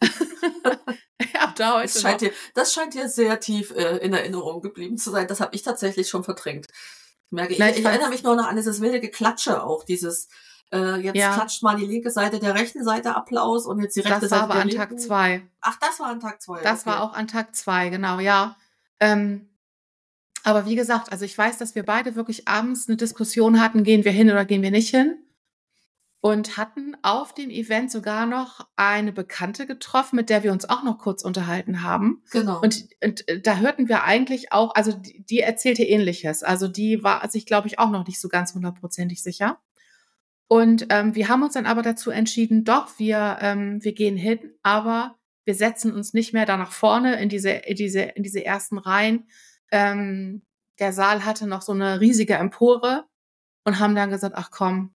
Ich habe da heute Das scheint, noch. dir, das scheint dir sehr tief äh, in Erinnerung geblieben zu sein. Das habe ich tatsächlich schon verdrängt. Ich merke, ich, Na, ich ich erinnere fand's- mich nur noch an dieses wilde Geklatsche auch, dieses äh, jetzt Ja. klatscht mal die linke Seite der rechten Seite Applaus und jetzt die rechte Das war Seite aber der an linken. Tag zwei. Ach, das war an Tag zwei. Das okay. war auch an Tag zwei, genau, ja. Ähm, aber wie gesagt, also ich weiß, dass wir beide wirklich abends eine Diskussion hatten, gehen wir hin oder gehen wir nicht hin. und hatten auf dem Event sogar noch eine Bekannte getroffen, mit der wir uns auch noch kurz unterhalten haben. Genau. Und, und da hörten wir eigentlich auch, also die, die erzählte Ähnliches. Also die war sich, glaube ich, auch noch nicht so ganz hundertprozentig sicher. Und ähm, wir haben uns dann aber dazu entschieden, doch, wir, ähm, wir gehen hin, aber wir setzen uns nicht mehr da nach vorne in diese, in diese, in diese ersten Reihen. Ähm, der Saal hatte noch so eine riesige Empore und haben dann gesagt, ach komm,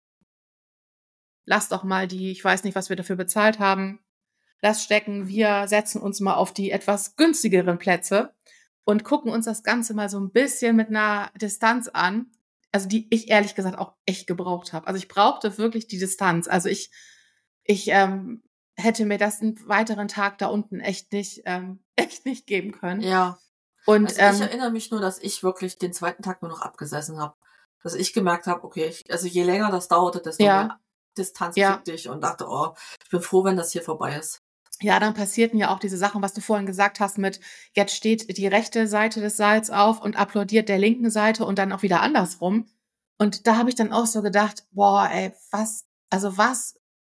lass doch mal die, ich weiß nicht, was wir dafür bezahlt haben, lass stecken, wir setzen uns mal auf die etwas günstigeren Plätze und gucken uns das Ganze mal so ein bisschen mit einer Distanz an, also die ich ehrlich gesagt auch echt gebraucht habe. Also ich brauchte wirklich die Distanz. Also ich, ich ähm, hätte mir das einen weiteren Tag da unten echt nicht, ähm, echt nicht geben können. Ja. Und Also ähm, ich erinnere mich nur, dass ich wirklich den zweiten Tag nur noch abgesessen habe. Dass ich gemerkt habe, okay, ich, also je länger das dauerte, desto Ja. mehr Distanz Ja. kriegte ich und dachte, oh, ich bin froh, wenn das hier vorbei ist. Ja, dann passierten ja auch diese Sachen, was du vorhin gesagt hast mit, jetzt steht die rechte Seite des Saals auf und applaudiert der linken Seite und dann auch wieder andersrum. Und da habe ich dann auch so gedacht, boah, ey, was, also was,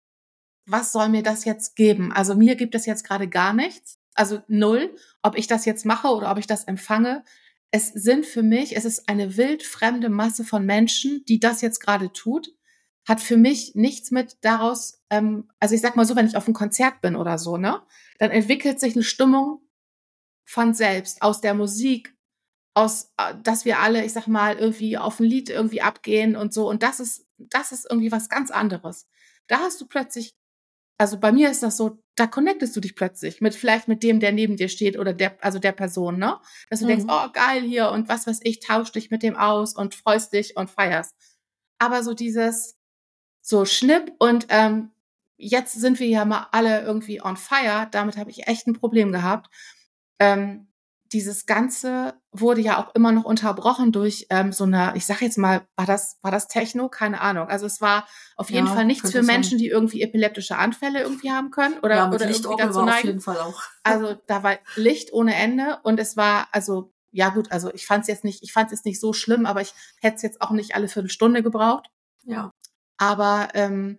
was soll mir das jetzt geben? Also mir gibt es jetzt gerade gar nichts, also null, ob ich das jetzt mache oder ob ich das empfange. Es sind für mich, es ist eine wildfremde Masse von Menschen, die das jetzt gerade tut, hat für mich nichts mit daraus, ähm, also ich sag mal so, wenn ich auf einem Konzert bin oder so, ne, dann entwickelt sich eine Stimmung von selbst, aus der Musik, aus, äh, dass wir alle, ich sag mal, irgendwie auf ein Lied irgendwie abgehen und so. Und das ist, das ist irgendwie was ganz anderes. Da hast du plötzlich, also bei mir ist das so, da connectest du dich plötzlich mit, vielleicht mit dem, der neben dir steht oder der, also der Person, ne? Dass du Mhm. denkst, oh, geil hier und was weiß ich, tausch dich mit dem aus und freust dich und feierst. Aber so dieses, so Schnipp und ähm, jetzt sind wir ja mal alle irgendwie on fire. Damit habe ich echt ein Problem gehabt. Ähm, dieses Ganze wurde ja auch immer noch unterbrochen durch ähm, so eine, ich sag jetzt mal, war das, war das Techno? Keine Ahnung. Also es war auf jeden Ja, Fall nichts könnte für sein. Menschen, die irgendwie epileptische Anfälle irgendwie haben können oder, Ja, mit oder irgendwie Lichtorgel dazu war auf neigen. jeden Fall auch. Also da war Licht ohne Ende und es war, also ja gut, also ich fand es jetzt nicht, ich fand es jetzt nicht so schlimm, aber ich hätte es jetzt auch nicht alle Viertelstunde gebraucht. Ja. Aber ähm,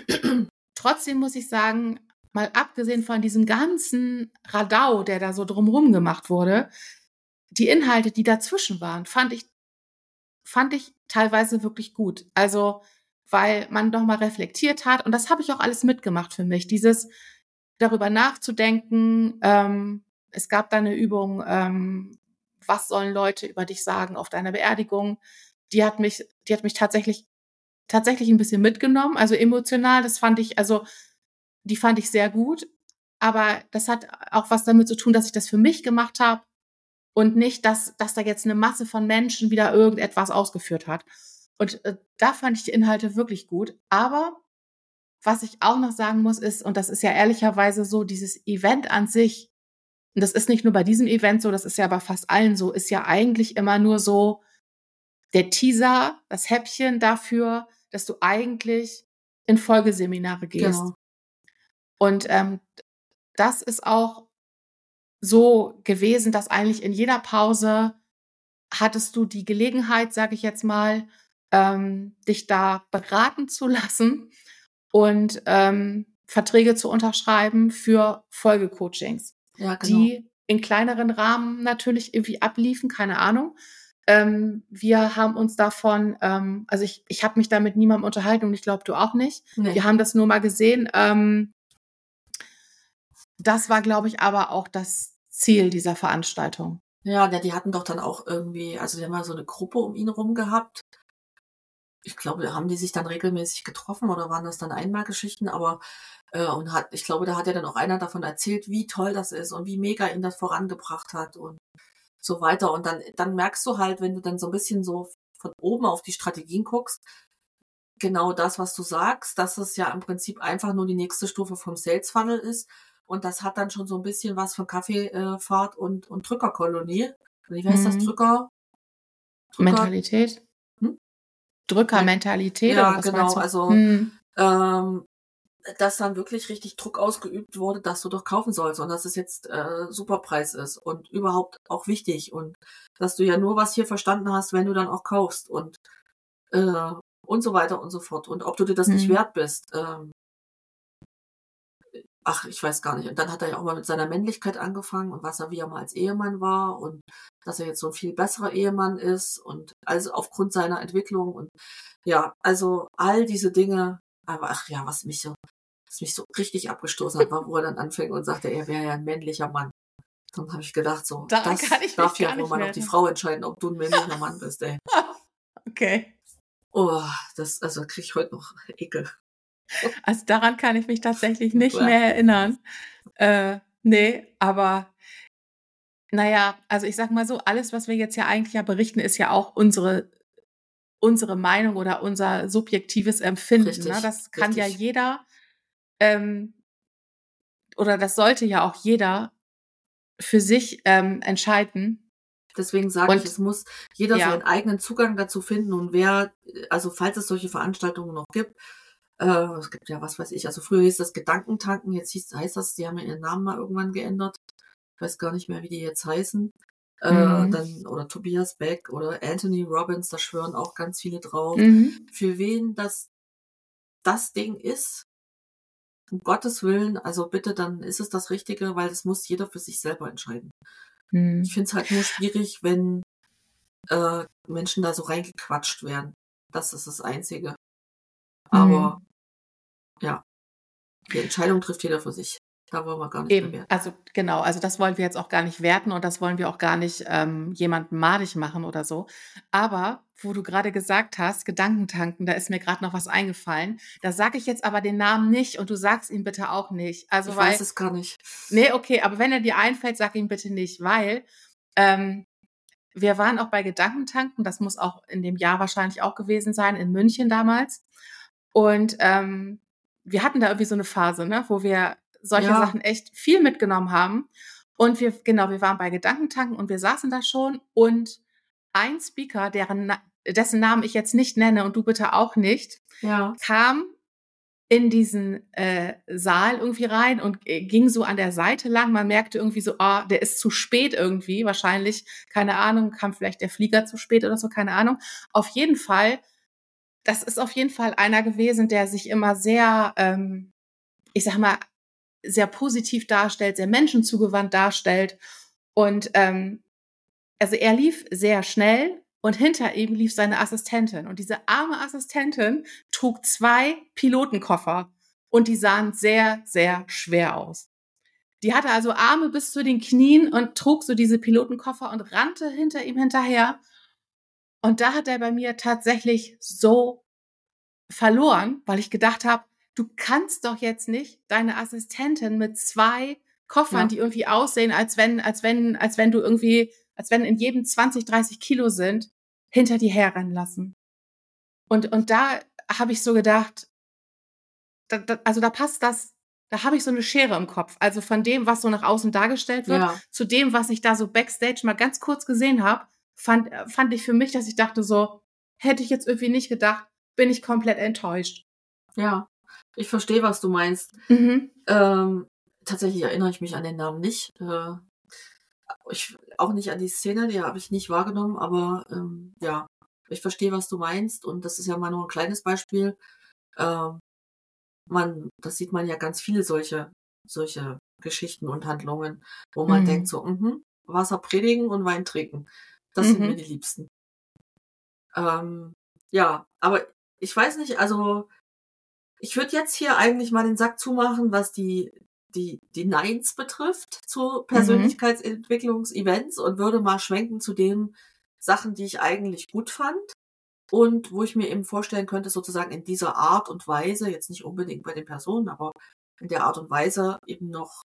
trotzdem muss ich sagen, mal abgesehen von diesem ganzen Radau, der da so drumherum gemacht wurde, die Inhalte, die dazwischen waren, fand ich, fand ich teilweise wirklich gut. Also, weil man doch mal reflektiert hat und das habe ich auch alles mitgemacht für mich. Dieses darüber nachzudenken, ähm, es gab da eine Übung, ähm, was sollen Leute über dich sagen auf deiner Beerdigung? Die hat mich, die hat mich tatsächlich tatsächlich ein bisschen mitgenommen, also emotional. Das fand ich, also die fand ich sehr gut. Aber das hat auch was damit zu tun, dass ich das für mich gemacht habe und nicht, dass, dass da jetzt eine Masse von Menschen wieder irgendetwas ausgeführt hat. Und äh, da fand ich die Inhalte wirklich gut. Aber was ich auch noch sagen muss, ist, und das ist ja ehrlicherweise so, dieses Event an sich, und das ist nicht nur bei diesem Event so, das ist ja bei fast allen so, ist ja eigentlich immer nur so der Teaser, das Häppchen dafür, dass du eigentlich in Folgeseminare gehst. Genau. Und ähm, das ist auch so gewesen, dass eigentlich in jeder Pause hattest du die Gelegenheit, sage ich jetzt mal, ähm, dich da beraten zu lassen und ähm, Verträge zu unterschreiben für Folgecoachings, Ja, genau. die in kleineren Rahmen natürlich irgendwie abliefen, keine Ahnung. Ähm, wir haben uns davon, ähm, also ich, ich habe mich da mit niemandem unterhalten und ich glaube, du auch nicht. Nee. Wir haben das nur mal gesehen. Ähm, das war, glaube ich, aber auch das Ziel dieser Veranstaltung. Ja, die hatten doch dann auch irgendwie, also die haben mal so eine Gruppe um ihn rum gehabt. Ich glaube, da haben die sich dann regelmäßig getroffen oder waren das dann Einmalgeschichten, aber äh, und hat, ich glaube, da hat ja dann auch einer davon erzählt, wie toll das ist und wie mega ihn das vorangebracht hat und so weiter. Und dann, dann merkst du halt, wenn du dann so ein bisschen so von oben auf die Strategien guckst, genau das, was du sagst, dass es ja im Prinzip einfach nur die nächste Stufe vom Sales Funnel ist. Und das hat dann schon so ein bisschen was von Kaffeefahrt und, und Drückerkolonie. Wie heißt das? Mhm. Drücker? Drücker? Mentalität? Hm? Drückermentalität Ja, oder was genau. meinst du? Also, Hm. ähm, dass dann wirklich richtig Druck ausgeübt wurde, dass du doch kaufen sollst und dass es jetzt äh, Superpreis ist und überhaupt auch wichtig und dass du ja nur was hier verstanden hast, wenn du dann auch kaufst und äh, und so weiter und so fort. Und ob du dir das Mhm. nicht wert bist, ähm, ach, ich weiß gar nicht. Und dann hat er ja auch mal mit seiner Männlichkeit angefangen und was er, wie er mal als Ehemann war und dass er jetzt so ein viel besserer Ehemann ist und also aufgrund seiner Entwicklung und ja, also all diese Dinge, aber ach ja, was mich so, was mich so richtig abgestoßen hat, war, wo er dann anfing und sagte, er wäre ja ein männlicher Mann. Dann habe ich gedacht, so, Daran das kann ich mich darf ja gar wohl nicht mal noch mehr die erinnern. Frau entscheiden, ob du ein männlicher Mann bist, ey. Okay. Oh, das, also kriege ich heute noch Ekel. Also daran kann ich mich tatsächlich nicht mehr erinnern. Äh, nee, aber naja, also ich sag mal so, alles, was wir jetzt ja eigentlich ja berichten, ist ja auch unsere, unsere Meinung oder unser subjektives Empfinden. Richtig, Ne? Das kann ja richtig. jeder, ähm, oder das sollte ja auch jeder für sich ähm, entscheiden. Deswegen sage ich, Und es muss jeder ja. seinen eigenen Zugang dazu finden und wer, also falls es solche Veranstaltungen noch gibt, äh, es gibt ja, was weiß ich, also früher hieß das Gedankentanken, jetzt hieß, heißt das, die haben ja ihren Namen mal irgendwann geändert. Ich weiß gar nicht mehr, wie die jetzt heißen. Äh, Mhm. dann, oder Tobias Beck oder Anthony Robbins, da schwören auch ganz viele drauf. Mhm. Für wen das das Ding ist, um Gottes Willen, also bitte, dann ist es das Richtige, weil das muss jeder für sich selber entscheiden. Mhm. Ich finde es halt nur schwierig, wenn äh, Menschen da so reingequatscht werden. Das ist das Einzige. Aber Mhm. ja, die Entscheidung trifft jeder für sich. Da wollen wir gar nicht Eben, bewerten. also genau, also das wollen wir jetzt auch gar nicht werten und das wollen wir auch gar nicht ähm, jemanden madig machen oder so. Aber wo du gerade gesagt hast, Gedankentanken, da ist mir gerade noch was eingefallen. Da sage ich jetzt aber den Namen nicht und du sagst ihn bitte auch nicht. Also Ich weil, weiß es gar nicht. nee, okay, aber wenn er dir einfällt, sag ihn bitte nicht, weil ähm, wir waren auch bei Gedankentanken, das muss auch in dem Jahr wahrscheinlich auch gewesen sein, in München damals. Und ähm, wir hatten da irgendwie so eine Phase, ne, wo wir solche Ja. Sachen echt viel mitgenommen haben. Und wir, genau, wir waren bei Gedankentanken und wir saßen da schon und ein Speaker, deren, Na- dessen Namen ich jetzt nicht nenne und du bitte auch nicht, Ja. kam in diesen äh, Saal irgendwie rein und äh, ging so an der Seite lang. Man merkte irgendwie so, ah, der ist zu spät irgendwie. Wahrscheinlich, keine Ahnung, kam vielleicht der Flieger zu spät oder so, keine Ahnung. Auf jeden Fall, das ist auf jeden Fall einer gewesen, der sich immer sehr, ähm, ich sag mal, sehr positiv darstellt, sehr menschenzugewandt darstellt. Und ähm, also er lief sehr schnell und hinter ihm lief seine Assistentin. Und diese arme Assistentin trug zwei Pilotenkoffer und die sahen sehr, sehr schwer aus. Die hatte also Arme bis zu den Knien und trug so diese Pilotenkoffer und rannte hinter ihm hinterher. Und da hat er bei mir tatsächlich so verloren, weil ich gedacht habe, du kannst doch jetzt nicht deine Assistentin mit zwei Koffern, Ja. die irgendwie aussehen, als wenn, als wenn, als wenn du irgendwie, als wenn in jedem zwanzig, dreißig Kilo sind, hinter dir herrennen lassen. Und, und da habe ich so gedacht, da, da, also da passt das, da habe ich so eine Schere im Kopf. Also von dem, was so nach außen dargestellt wird, Ja. zu dem, was ich da so backstage mal ganz kurz gesehen habe, fand, fand ich für mich, dass ich dachte so, hätte ich jetzt irgendwie nicht gedacht, bin ich komplett enttäuscht. Ja. Ich verstehe, was du meinst. Mhm. Ähm, tatsächlich erinnere ich mich an den Namen nicht. Äh, ich, auch nicht an die Szene, die habe ich nicht wahrgenommen, aber ähm, ja, ich verstehe, was du meinst. Und das ist ja mal nur ein kleines Beispiel. Ähm, man, das sieht man ja ganz viele solche, solche Geschichten und Handlungen, wo man Mhm. denkt so, mhm, Wasser predigen und Wein trinken. Das sind mir Mhm. die Liebsten. Ähm, ja, aber ich weiß nicht, also ich würde jetzt hier eigentlich mal den Sack zumachen, was die, die, die Neins betrifft zu Mhm. Persönlichkeitsentwicklungsevents und würde mal schwenken zu den Sachen, die ich eigentlich gut fand und wo ich mir eben vorstellen könnte, sozusagen in dieser Art und Weise, jetzt nicht unbedingt bei den Personen, aber in der Art und Weise eben noch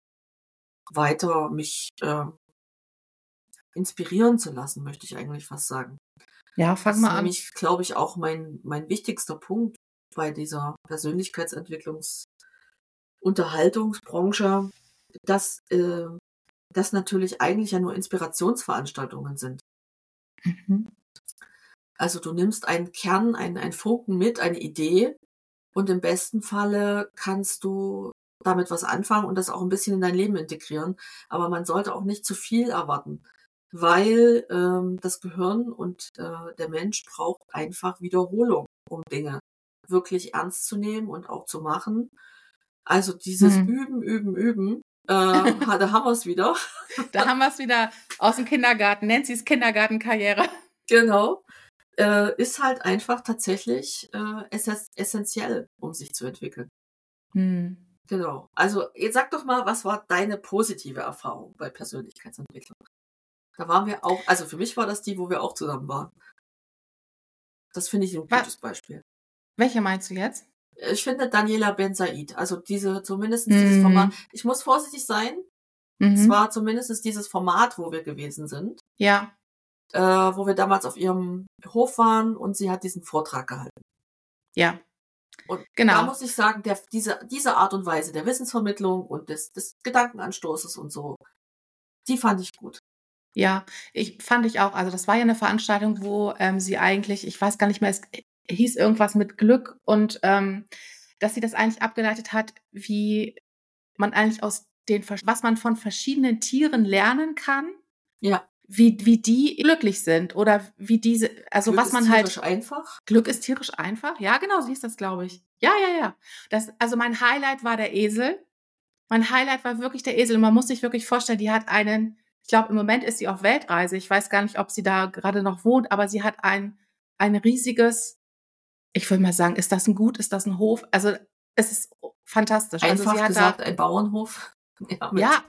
weiter mich äh, inspirieren zu lassen, möchte ich eigentlich fast sagen. Ja, Das fang ist mal an. nämlich, glaube ich, auch mein, mein wichtigster Punkt bei dieser Persönlichkeitsentwicklungs-Unterhaltungsbranche, dass äh, das natürlich eigentlich ja nur Inspirationsveranstaltungen sind. Mhm. Also du nimmst einen Kern, einen, einen Funken mit, eine Idee und im besten Falle kannst du damit was anfangen und das auch ein bisschen in dein Leben integrieren. Aber man sollte auch nicht zu viel erwarten, weil ähm, das Gehirn und äh, der Mensch braucht einfach Wiederholung. um Dinge wirklich ernst zu nehmen und auch zu machen. Also dieses Hm. Üben, Üben, Üben, äh, da haben wir es wieder. Da haben wir es wieder aus dem Kindergarten, Nancy's Kindergartenkarriere. Genau. Äh, ist halt einfach tatsächlich äh, ess- essentiell, um sich zu entwickeln. Hm. Genau. Also jetzt sag doch mal, was war deine positive Erfahrung bei Persönlichkeitsentwicklung? Da waren wir auch, also für mich war das die, wo wir auch zusammen waren. Das finde ich ein Wa- gutes Beispiel. Welche meinst du jetzt? Ich finde Daniela Ben Said, also diese, zumindest dieses Format, Hm. ich muss vorsichtig sein, Mhm. es war zumindest dieses Format, wo wir gewesen sind, Ja, äh, wo wir damals auf ihrem Hof waren und sie hat diesen Vortrag gehalten. ja, Und da genau. muss ich sagen, der, diese, diese Art und Weise der Wissensvermittlung und des, des Gedankenanstoßes und so, die fand ich gut. Ja, ich fand ich auch. Also das war ja eine Veranstaltung, wo ähm, sie eigentlich, ich weiß gar nicht mehr, es hieß irgendwas mit Glück und ähm, dass sie das eigentlich abgeleitet hat, wie man eigentlich aus den, vers- was man von verschiedenen Tieren lernen kann, Ja, wie, wie die glücklich sind oder wie diese, also Glück was ist man tierisch halt, einfach. Glück ist tierisch einfach. Ja, genau, so hieß das, glaube ich. Ja, ja, ja. Das, also mein Highlight war der Esel. Mein Highlight war wirklich der Esel. Und man muss sich wirklich vorstellen, die hat einen, ich glaube, im Moment ist sie auf Weltreise. Ich weiß gar nicht, ob sie da gerade noch wohnt, aber sie hat ein, ein riesiges, ich würde mal sagen, ist das ein Gut, ist das ein Hof? Also es ist fantastisch. Also Einfach sie hat gesagt, da, ein Bauernhof. Ja, mit, ja,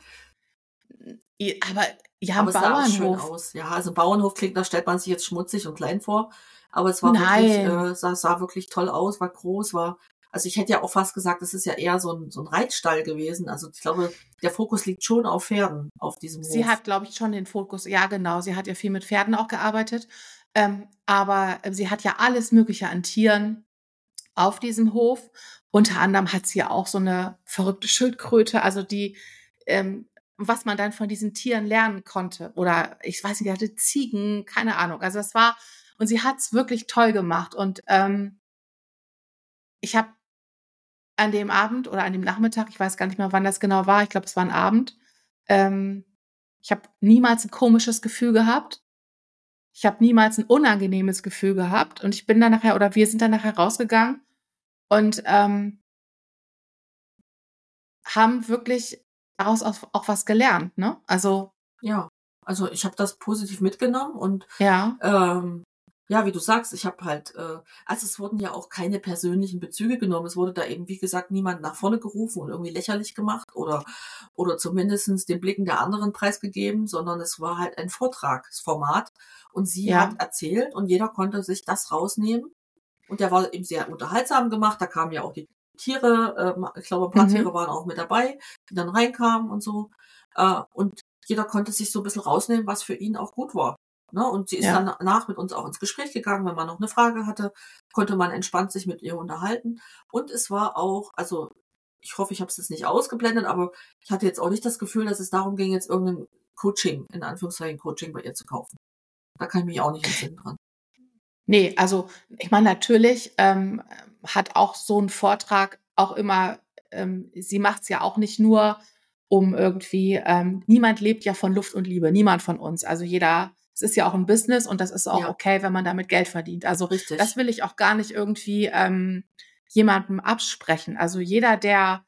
i- aber ja, aber ein es sah auch schön Bauernhof. aus. Ja, also Bauernhof klingt, da stellt man sich jetzt schmutzig und klein vor. Aber es war wirklich, Nein. äh, sah, sah wirklich toll aus, war groß, war, also ich hätte ja auch fast gesagt, es ist ja eher so ein, so ein Reitstall gewesen. Also ich glaube, der Fokus liegt schon auf Pferden auf diesem Sie Hof. hat, glaube ich, schon den Fokus, ja genau, sie hat ja viel mit Pferden auch gearbeitet, ähm, aber äh, sie hat ja alles Mögliche an Tieren auf diesem Hof. Unter anderem hat sie ja auch so eine verrückte Schildkröte, also die, ähm, was man dann von diesen Tieren lernen konnte. Oder ich weiß nicht, die hatte Ziegen, keine Ahnung. Also das war, und sie hat's wirklich toll gemacht. Und ähm, ich habe an dem Abend oder an dem Nachmittag, ich weiß gar nicht mehr, wann das genau war, ich glaube, es war ein Abend, ähm, ich habe niemals ein komisches Gefühl gehabt. Ich habe niemals ein unangenehmes Gefühl gehabt. Und ich bin dann nachher, oder wir sind dann nachher rausgegangen und ähm, haben wirklich daraus auch, auch was gelernt, ne? Also, Ja, also ich habe das positiv mitgenommen und ja, ähm, ja, wie du sagst, ich habe halt, äh, also es wurden ja auch keine persönlichen Bezüge genommen. Es wurde da eben, wie gesagt, niemand nach vorne gerufen und irgendwie lächerlich gemacht oder oder zumindestens den Blicken der anderen preisgegeben, sondern es war halt ein Vortragsformat und sie hat ja, erzählt und jeder konnte sich das rausnehmen und der war eben sehr unterhaltsam gemacht. Da kamen ja auch die Tiere, äh, ich glaube, ein paar Tiere mhm, waren auch mit dabei, die dann reinkamen und so. Äh, und jeder konnte sich so ein bisschen rausnehmen, was für ihn auch gut war. Ne? Und sie ist ja, dann nach mit uns auch ins Gespräch gegangen. Wenn man noch eine Frage hatte, konnte man entspannt sich mit ihr unterhalten. Und es war auch, also ich hoffe, ich habe es jetzt nicht ausgeblendet, aber ich hatte jetzt auch nicht das Gefühl, dass es darum ging, jetzt irgendein Coaching, in Anführungszeichen Coaching bei ihr zu kaufen. Da kann ich mich auch nicht entsinnen dran. nee, also ich meine, natürlich ähm, hat auch so ein Vortrag auch immer, ähm, sie macht's ja auch nicht nur, um irgendwie, ähm, niemand lebt ja von Luft und Liebe, niemand von uns. Also jeder, es ist ja auch ein Business und das ist auch Ja, okay, wenn man damit Geld verdient. Also das richtig. will ich auch gar nicht irgendwie ähm, jemandem absprechen. Also jeder, der,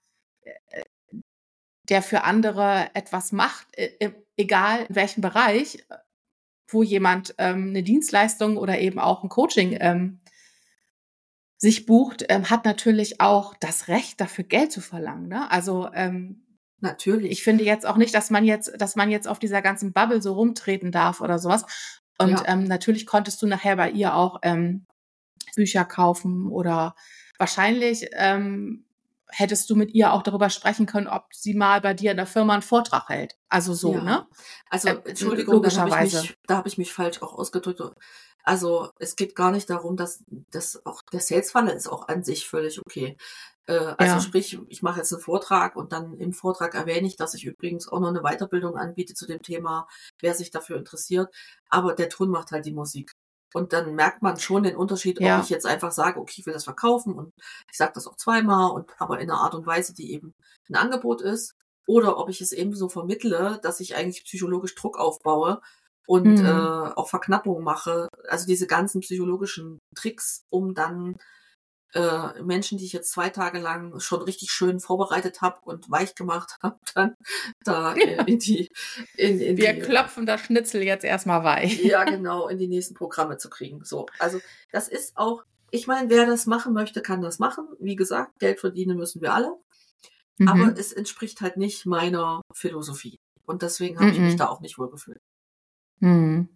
der für andere etwas macht, äh, egal in welchem Bereich, wo jemand ähm, eine Dienstleistung oder eben auch ein Coaching ähm, sich bucht, ähm, hat natürlich auch das Recht, dafür Geld zu verlangen. Ne? Also ähm, ich Natürlich. finde jetzt auch nicht, dass man jetzt, dass man jetzt auf dieser ganzen Bubble so rumtreten darf oder sowas. Und Ja, ähm, natürlich konntest du nachher bei ihr auch ähm, Bücher kaufen oder wahrscheinlich ähm, hättest du mit ihr auch darüber sprechen können, ob sie mal bei dir in der Firma einen Vortrag hält. Also so, ja. ne? Also, Äh, Entschuldigung, dann habe ich logischerweise. mich da habe ich mich falsch auch ausgedrückt. Also, es geht gar nicht darum, dass dass auch der Sales Funnel ist auch an sich völlig okay. Äh, also Ja, sprich, ich mache jetzt einen Vortrag und dann im Vortrag erwähne ich, dass ich übrigens auch noch eine Weiterbildung anbiete zu dem Thema, wer sich dafür interessiert. Aber der Ton macht halt die Musik. Und dann merkt man schon den Unterschied, ob ich ja, jetzt einfach sage: „Okay, ich will das verkaufen“ und ich sage das auch zweimal und aber in einer Art und Weise, die eben ein Angebot ist, oder ob ich es eben so vermittle, dass ich eigentlich psychologisch Druck aufbaue und Mhm. äh, auch Verknappung mache. Also diese ganzen psychologischen Tricks, um dann äh, Menschen, die ich jetzt zwei Tage lang schon richtig schön vorbereitet habe und weich gemacht habe, dann da äh, Ja. in die in, in Wir die klopfen das Schnitzel jetzt erstmal weich. ja genau in die nächsten Programme zu kriegen. So, also das ist auch, ich meine, wer das machen möchte, kann das machen. Wie gesagt, Geld verdienen müssen wir alle, aber Mhm. es entspricht halt nicht meiner Philosophie und deswegen habe ich mich Mhm. da auch nicht wohl gefühlt. Mhm.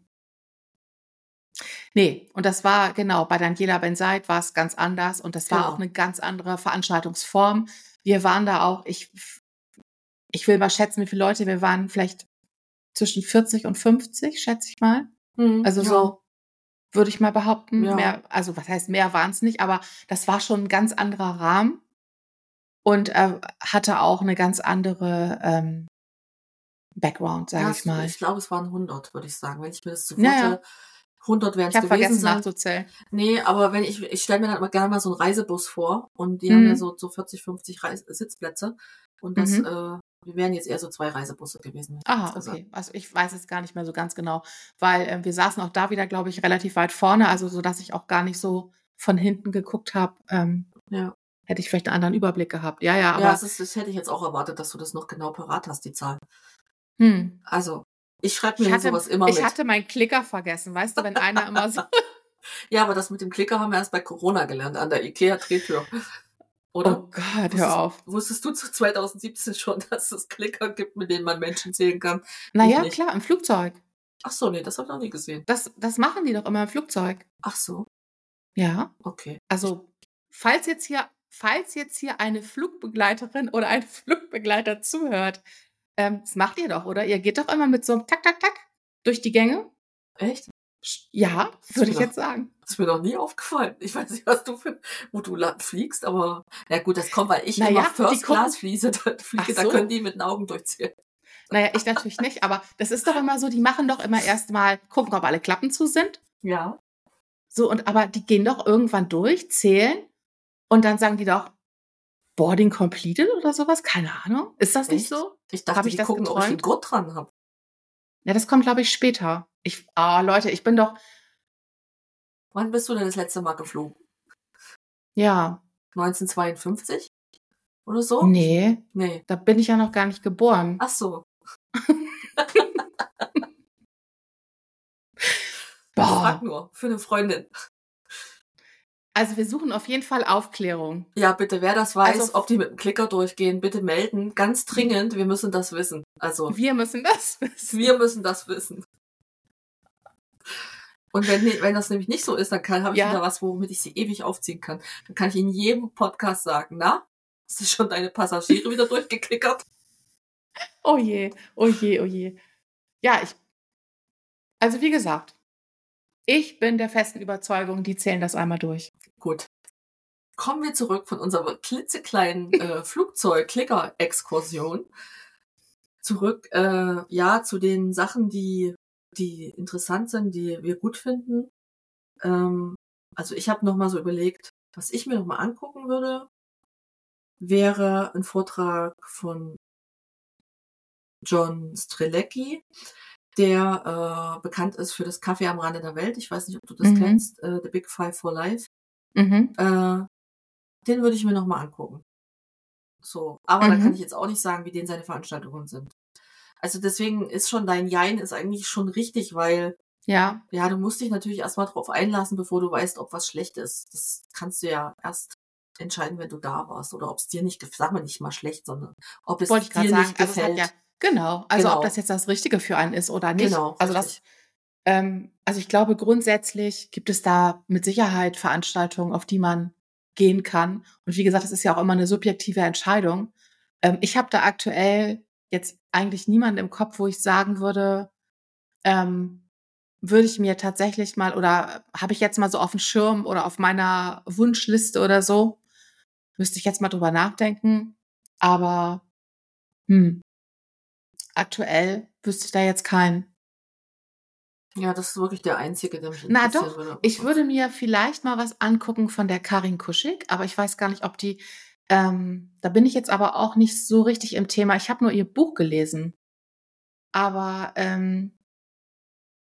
Nee, und das war genau, bei Daniela Ben-Said war es ganz anders und das war auch Genau. eine ganz andere Veranstaltungsform. Wir waren da auch, ich, ich will mal schätzen, wie viele Leute wir waren, vielleicht zwischen vierzig und fünfzig, schätze ich mal. Mhm, Also ja, so würde ich mal behaupten, ja, mehr, also was heißt mehr waren es nicht, aber das war schon ein ganz anderer Rahmen und äh, hatte auch eine ganz andere ähm, Background, sage ja, ich es, mal. ich glaube, es waren hundert, würde ich sagen. Wenn ich mir das so Naja, vorstelle, hundert werden ich es habe gewesen vergessen sein. nachzuzählen. Nee, aber wenn ich, ich stelle mir dann immer gerne mal so einen Reisebus vor und die haben ja Mhm. so, so vierzig, fünfzig Reis Sitzplätze und das, Mhm. äh, wir wären jetzt eher so zwei Reisebusse gewesen, hätte ich Aha, jetzt gesagt. okay. Also ich weiß es gar nicht mehr so ganz genau, weil äh, wir saßen auch da wieder, glaube ich, relativ weit vorne, also so, dass ich auch gar nicht so von hinten geguckt habe. Ähm, Ja, hätte ich vielleicht einen anderen Überblick gehabt. Ja, ja, ja, aber das, ist, das hätte ich jetzt auch erwartet, dass du das noch genau parat hast, die Zahl. hm. Also, ich schreibe Ich mir hatte, sowas immer ich mit. hatte meinen Klicker vergessen, weißt du, wenn einer immer so, Ja, aber das mit dem Klicker haben wir erst bei Corona gelernt, an der Ikea-Drehtür. Oder? oh Gott, hör Wusstest, auf. wusstest du zu zwanzig siebzehn schon, dass es Klicker gibt, mit denen man Menschen zählen kann? Ich Naja, nicht. klar, im Flugzeug. Ach so, nee, das habe ich noch nie gesehen. Das, das machen die doch immer im Flugzeug. Ach so, Ja. okay. Also, falls jetzt hier, falls jetzt hier eine Flugbegleiterin oder ein Flugbegleiter zuhört, ähm, das macht ihr doch, oder? Ihr geht doch immer mit so einem Tak, Tak, Tak durch die Gänge? Echt? Sch- Ja, Das ist würde mir ich noch, jetzt sagen. das ist mir noch nie aufgefallen. Ich weiß nicht, was du für, wo du la- fliegst, aber ja gut, das kommt, weil ich immer Naja, die First Class gucken. fliege, da, Ach fliege, da können so. die mit den Augen durchzählen. Naja, ich natürlich nicht, aber das ist doch immer so, die machen doch immer erstmal, gucken, ob alle Klappen zu sind. Ja. So, und aber die gehen doch irgendwann durch, zählen und dann sagen die doch, Boarding completed oder sowas? Keine Ahnung. Ist das nicht Echt? so? Ich dachte, Habe ich die das gucken, ob ich den geträumt? Gurt dran habe. Ja, das kommt, glaube ich, später. Ich, ah, Leute, ich bin doch, Wann bist du denn das letzte Mal geflogen? ja, neunzehnhundertzweiundfünfzig oder so? nee, Nee. da bin ich ja noch gar nicht geboren. Ach so. Ich frag Boah. nur, für eine Freundin. Also wir suchen auf jeden Fall Aufklärung. Ja, bitte, wer das weiß, Also ob die mit dem Klicker durchgehen, bitte melden. Ganz dringend, wir müssen das wissen. Also, wir müssen das wissen. wir müssen das wissen. Und wenn, ne- wenn das nämlich nicht so ist, dann kann- habe ich Ja. wieder was, womit ich sie ewig aufziehen kann. Dann kann ich in jedem Podcast sagen, na, hast du schon deine Passagiere wieder durchgeklickert? Oh je, oh je, oh je. Ja, ich, also wie gesagt, ich bin der festen Überzeugung, die zählen das einmal durch. Gut. Kommen wir zurück von unserer klitzekleinen äh, Flugzeug-Klicker-Exkursion. Zurück, äh, ja, zu den Sachen, die, die interessant sind, die wir gut finden. Ähm, also ich habe nochmal so überlegt, was ich mir nochmal angucken würde, wäre ein Vortrag von John Strelecki, der äh, bekannt ist für das Kaffee am Rande der Welt. Ich weiß nicht, ob du das Mhm. kennst, äh, The Big Five for Life. Mhm. Äh, den würde ich mir nochmal angucken. So, aber da Mhm. kann ich jetzt auch nicht sagen, wie denn seine Veranstaltungen sind. Also deswegen ist schon dein Jein ist eigentlich schon richtig, weil Ja, ja, du musst dich natürlich erstmal drauf einlassen, bevor du weißt, ob was schlecht ist. Das kannst du ja erst entscheiden, wenn du da warst oder ob es dir nicht gefällt. Sag mal nicht mal schlecht, sondern ob es wollte ich gerade dir sagen. nicht Also es hat gefällt. ja, genau, also ob Genau. das jetzt das Richtige für einen ist oder nicht. Genau, Also das, richtig. ähm, also ich glaube grundsätzlich gibt es da mit Sicherheit Veranstaltungen, auf die man gehen kann. Und wie gesagt, das ist ja auch immer eine subjektive Entscheidung. Ähm, ich habe da aktuell jetzt eigentlich niemanden im Kopf, wo ich sagen würde, ähm, würde ich mir tatsächlich mal oder habe ich jetzt mal so auf dem Schirm oder auf meiner Wunschliste oder so, müsste ich jetzt mal drüber nachdenken. Aber hm, aktuell wüsste ich da jetzt keinen. Ja, das ist wirklich der einzige, der mich Na interessieren doch, würde. ich würde mir vielleicht mal was angucken von der Karin Kuschig, aber ich weiß gar nicht, ob die, ähm, da bin ich jetzt aber auch nicht so richtig im Thema. Ich habe nur ihr Buch gelesen. Aber ähm,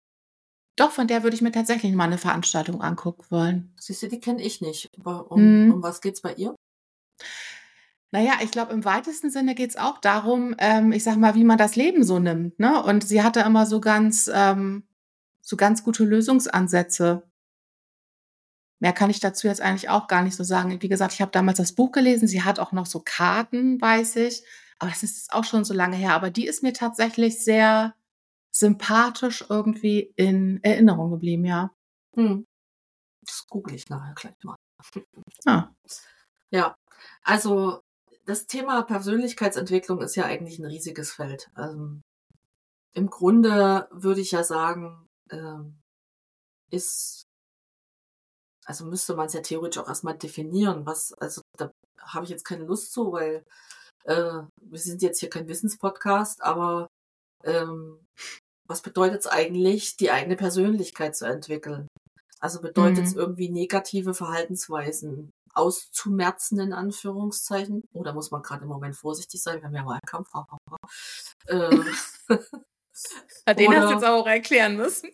Doch, von der würde ich mir tatsächlich mal eine Veranstaltung angucken wollen. Siehst du, die kenne ich nicht. Aber um, Mhm. um was geht's bei ihr? Naja, ich glaube, im weitesten Sinne geht's auch darum, ähm, ich sag mal, wie man das Leben so nimmt, ne? Und sie hatte immer so ganz, ähm, so ganz gute Lösungsansätze. Mehr kann ich dazu jetzt eigentlich auch gar nicht so sagen. Wie gesagt, ich habe damals das Buch gelesen. Sie hat auch noch so Karten, weiß ich. Aber das ist auch schon so lange her. Aber die ist mir tatsächlich sehr sympathisch irgendwie in Erinnerung geblieben, ja. Hm. Das google ich nachher gleich mal. Ah. Ja, also das Thema Persönlichkeitsentwicklung ist ja eigentlich ein riesiges Feld. Ähm, Im Grunde würde ich ja sagen, ähm, ist, also müsste man es ja theoretisch auch erstmal definieren, was, also da habe ich jetzt keine Lust zu, weil äh, wir sind jetzt hier kein Wissenspodcast, aber ähm, was bedeutet es eigentlich, die eigene Persönlichkeit zu entwickeln? Also bedeutet es Mhm. irgendwie negative Verhaltensweisen auszumerzen, in Anführungszeichen? Oder muss man gerade im Moment vorsichtig sein? Wir haben ja Wahlkampf. äh, Den hast du jetzt oder, auch erklären müssen.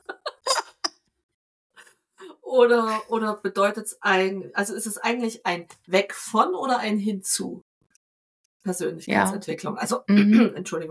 oder, oder bedeutet es ein, also ist es eigentlich ein Weg von oder ein Hinzu Persönlichkeitsentwicklung? Also, Mhm. Entschuldigung.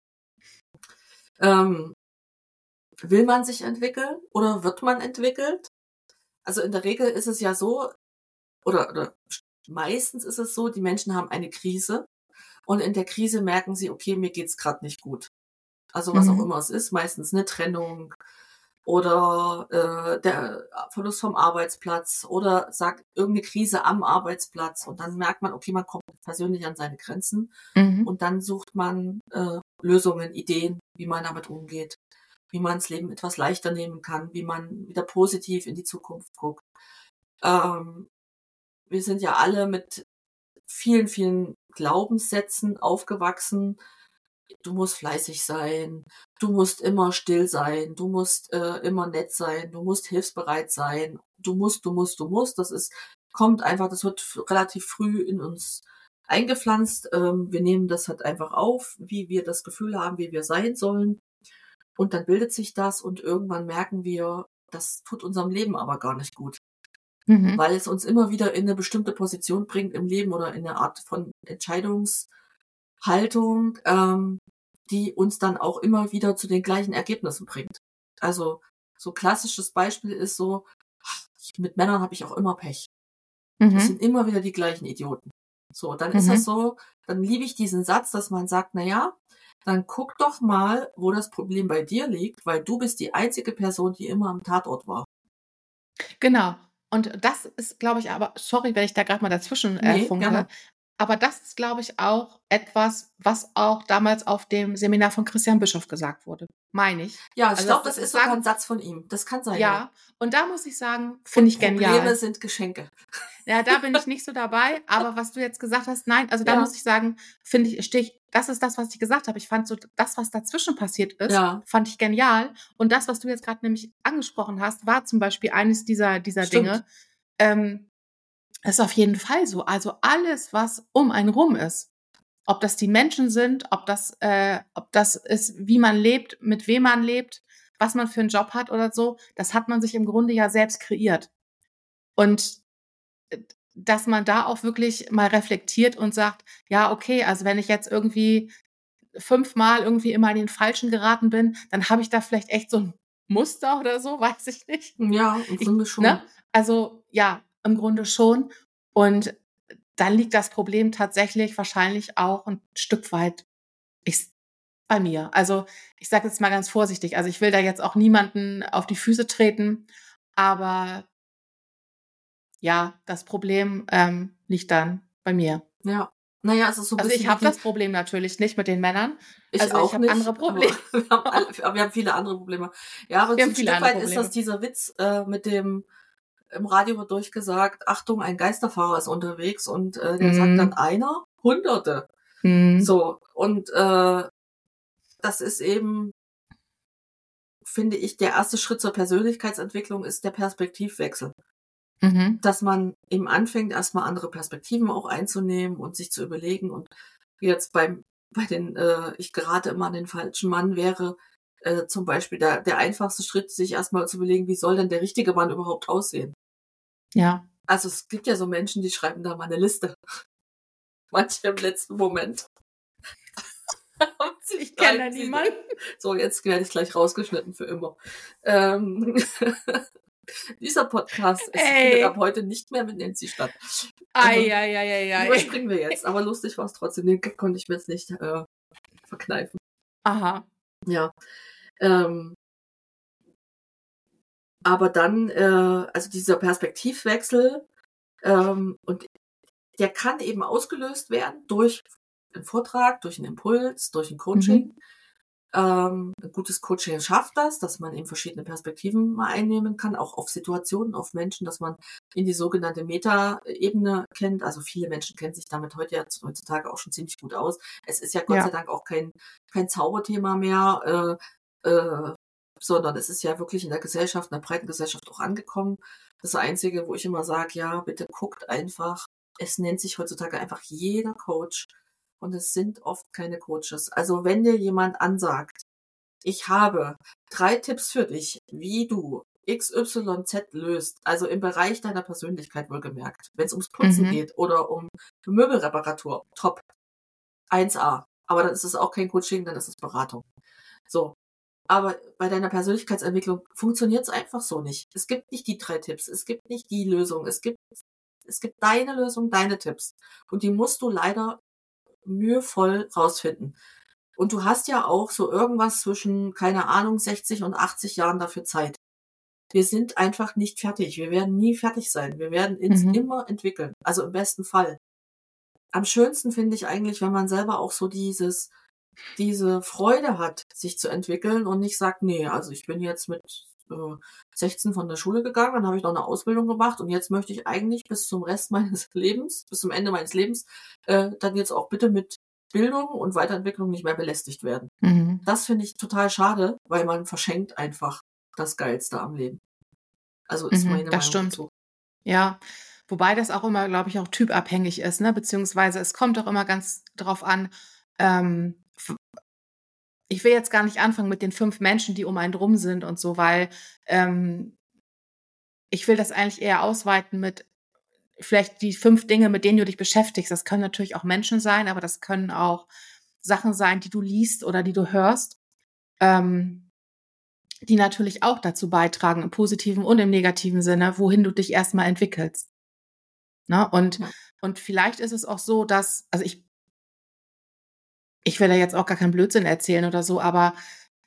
Ähm, will man sich entwickeln oder wird man entwickelt? Also in der Regel ist es ja so, oder, oder meistens ist es so, die Menschen haben eine Krise und in der Krise merken sie, okay, mir geht's gerade nicht gut. Also was auch Mhm. immer es ist, meistens eine Trennung oder äh, der Verlust vom Arbeitsplatz oder sagt irgendeine Krise am Arbeitsplatz und dann merkt man, okay, man kommt persönlich an seine Grenzen Mhm. und dann sucht man äh, Lösungen, Ideen, wie man damit umgeht, wie man das Leben etwas leichter nehmen kann, wie man wieder positiv in die Zukunft guckt. Ähm, wir sind ja alle mit vielen, vielen Glaubenssätzen aufgewachsen. Du musst fleißig sein, du musst immer still sein, du musst äh, immer nett sein, du musst hilfsbereit sein, du musst, du musst, du musst. Das ist, kommt einfach, das wird f- relativ früh in uns eingepflanzt. Ähm, wir nehmen das halt einfach auf, wie wir das Gefühl haben, wie wir sein sollen. Und dann bildet sich das und irgendwann merken wir, das tut unserem Leben aber gar nicht gut, Mhm. weil es uns immer wieder in eine bestimmte Position bringt im Leben oder in eine Art von Entscheidungshaltung, ähm, die uns dann auch immer wieder zu den gleichen Ergebnissen bringt. Also so klassisches Beispiel ist so, mit Männern habe ich auch immer Pech. Das Mhm. sind immer wieder die gleichen Idioten. So, dann ist Mhm. das so, dann liebe ich diesen Satz, dass man sagt, na ja, dann guck doch mal, wo das Problem bei dir liegt, weil du bist die einzige Person, die immer am Tatort war. Genau. Und das ist, glaube ich, aber sorry, wenn ich da gerade mal dazwischen äh, Nee, funke, gerne. aber das ist, glaube ich, auch etwas, was auch damals auf dem Seminar von Christian Bischoff gesagt wurde, meine ich. Ja, ich Also glaube, das, das das ist sogar sagen, ein Satz von ihm. Das kann sein, ja. ja. Und da muss ich sagen, finde Und ich Probleme genial. sind Geschenke. Ja, da bin ich nicht so dabei, aber was du jetzt gesagt hast, nein, also da Ja. muss ich sagen, finde ich, stehe ich, das ist das, was ich gesagt habe. Ich fand so, das, was dazwischen passiert ist, Ja. fand ich genial. Und das, was du jetzt gerade nämlich angesprochen hast, war zum Beispiel eines dieser, dieser Stimmt. Dinge. Ähm, ist auf jeden Fall so. Also alles, was um einen rum ist, ob das die Menschen sind, ob das, äh, ob das ist, wie man lebt, mit wem man lebt, was man für einen Job hat oder so, das hat man sich im Grunde ja selbst kreiert. Und äh, dass man da auch wirklich mal reflektiert und sagt, ja, okay, also wenn ich jetzt irgendwie fünfmal irgendwie immer in den Falschen geraten bin, dann habe ich da vielleicht echt so ein Muster oder so, weiß ich nicht. Ja, im Ich, Grunde schon. ne? Also ja, im Grunde schon. Und dann liegt das Problem tatsächlich wahrscheinlich auch ein Stück weit ich, bei mir. Also ich sage jetzt mal ganz vorsichtig, also ich will da jetzt auch niemanden auf die Füße treten, aber ja, das Problem ähm, liegt dann bei mir. Ja. Naja, es ist so ein Also bisschen ich wie habe die, das Problem natürlich nicht mit den Männern. ich Also ich auch habe nicht, andere aber Probleme. wir haben, alle, wir haben viele andere Probleme. Ja, aber Wir so haben ein viele Stück andere weit ist das Probleme. dieser Witz äh, mit dem, im Radio wird durchgesagt, Achtung, ein Geisterfahrer ist unterwegs und äh, der sagt dann Mhm. einer, Hunderte. Mhm. So, und äh, das ist eben, finde ich, der erste Schritt zur Persönlichkeitsentwicklung ist der Perspektivwechsel. Mhm. Dass man eben anfängt, erstmal andere Perspektiven auch einzunehmen und sich zu überlegen. Und wie jetzt beim, bei den, äh, ich gerate immer an den falschen Mann wäre, äh, zum Beispiel der, der einfachste Schritt, sich erstmal zu überlegen, wie soll denn der richtige Mann überhaupt aussehen? Ja. Also es gibt ja so Menschen, die schreiben da mal eine Liste. Manche im letzten Moment. Ich kenne da niemanden. So, jetzt werde ich gleich rausgeschnitten für immer. Ähm, dieser Podcast ist, findet ab heute nicht mehr mit Nancy statt. Eieieiei. Überspringen wir jetzt, aber lustig war es trotzdem. Den Gag konnte ich mir jetzt nicht äh, verkneifen. Aha. Ja. Ähm, aber dann, äh, also dieser Perspektivwechsel, ähm, und der kann eben ausgelöst werden durch einen Vortrag, durch einen Impuls, durch ein Coaching. Mhm. Ähm, ein gutes Coaching schafft das, dass man eben verschiedene Perspektiven mal einnehmen kann, auch auf Situationen, auf Menschen, dass man in die sogenannte Meta-Ebene kennt. Also viele Menschen kennen sich damit heute ja heutzutage auch schon ziemlich gut aus. Es ist ja Gott ja. sei Dank auch kein, kein Zauberthema mehr, äh, äh, sondern es ist ja wirklich in der Gesellschaft, in der breiten Gesellschaft auch angekommen. Das Einzige, wo ich immer sage, ja, bitte guckt einfach, es nennt sich heutzutage einfach jeder Coach. Und es sind oft keine Coaches. Also wenn dir jemand ansagt, ich habe drei Tipps für dich, wie du X Y Z löst, also im Bereich deiner Persönlichkeit wohlgemerkt, wenn es ums Putzen mhm. geht oder um Möbelreparatur, top, eins a. Aber dann ist es auch kein Coaching, dann ist es Beratung. So. Aber bei deiner Persönlichkeitsentwicklung funktioniert es einfach so nicht. Es gibt nicht die drei Tipps, es gibt nicht die Lösung, es gibt, es gibt deine Lösung, deine Tipps. Und die musst du leider mühevoll rausfinden. Und du hast ja auch so irgendwas zwischen, keine Ahnung, sechzig und achtzig Jahren dafür Zeit. Wir sind einfach nicht fertig. Wir werden nie fertig sein. Wir werden uns mhm. immer entwickeln. Also im besten Fall. Am schönsten finde ich eigentlich, wenn man selber auch so dieses, diese Freude hat, sich zu entwickeln und nicht sagt, nee, also ich bin jetzt mit äh, sechzehn von der Schule gegangen, dann habe ich noch eine Ausbildung gemacht und jetzt möchte ich eigentlich bis zum Rest meines Lebens, bis zum Ende meines Lebens, äh, dann jetzt auch bitte mit Bildung und Weiterentwicklung nicht mehr belästigt werden. Mhm. Das finde ich total schade, weil man verschenkt einfach das Geilste am Leben. Also ist mhm, meine das Meinung stimmt. dazu. Ja, wobei das auch immer, glaube ich, auch typabhängig ist, ne? Beziehungsweise es kommt auch immer ganz drauf an, ähm, ich will jetzt gar nicht anfangen mit den fünf Menschen, die um einen drum sind und so, weil ähm, ich will das eigentlich eher ausweiten mit vielleicht die fünf Dinge, mit denen du dich beschäftigst. Das können natürlich auch Menschen sein, aber das können auch Sachen sein, die du liest oder die du hörst, ähm, die natürlich auch dazu beitragen, im positiven und im negativen Sinne, wohin du dich erstmal entwickelst. Ne? Und, ja. und vielleicht ist es auch so, dass, also ich Ich will da jetzt auch gar keinen Blödsinn erzählen oder so, aber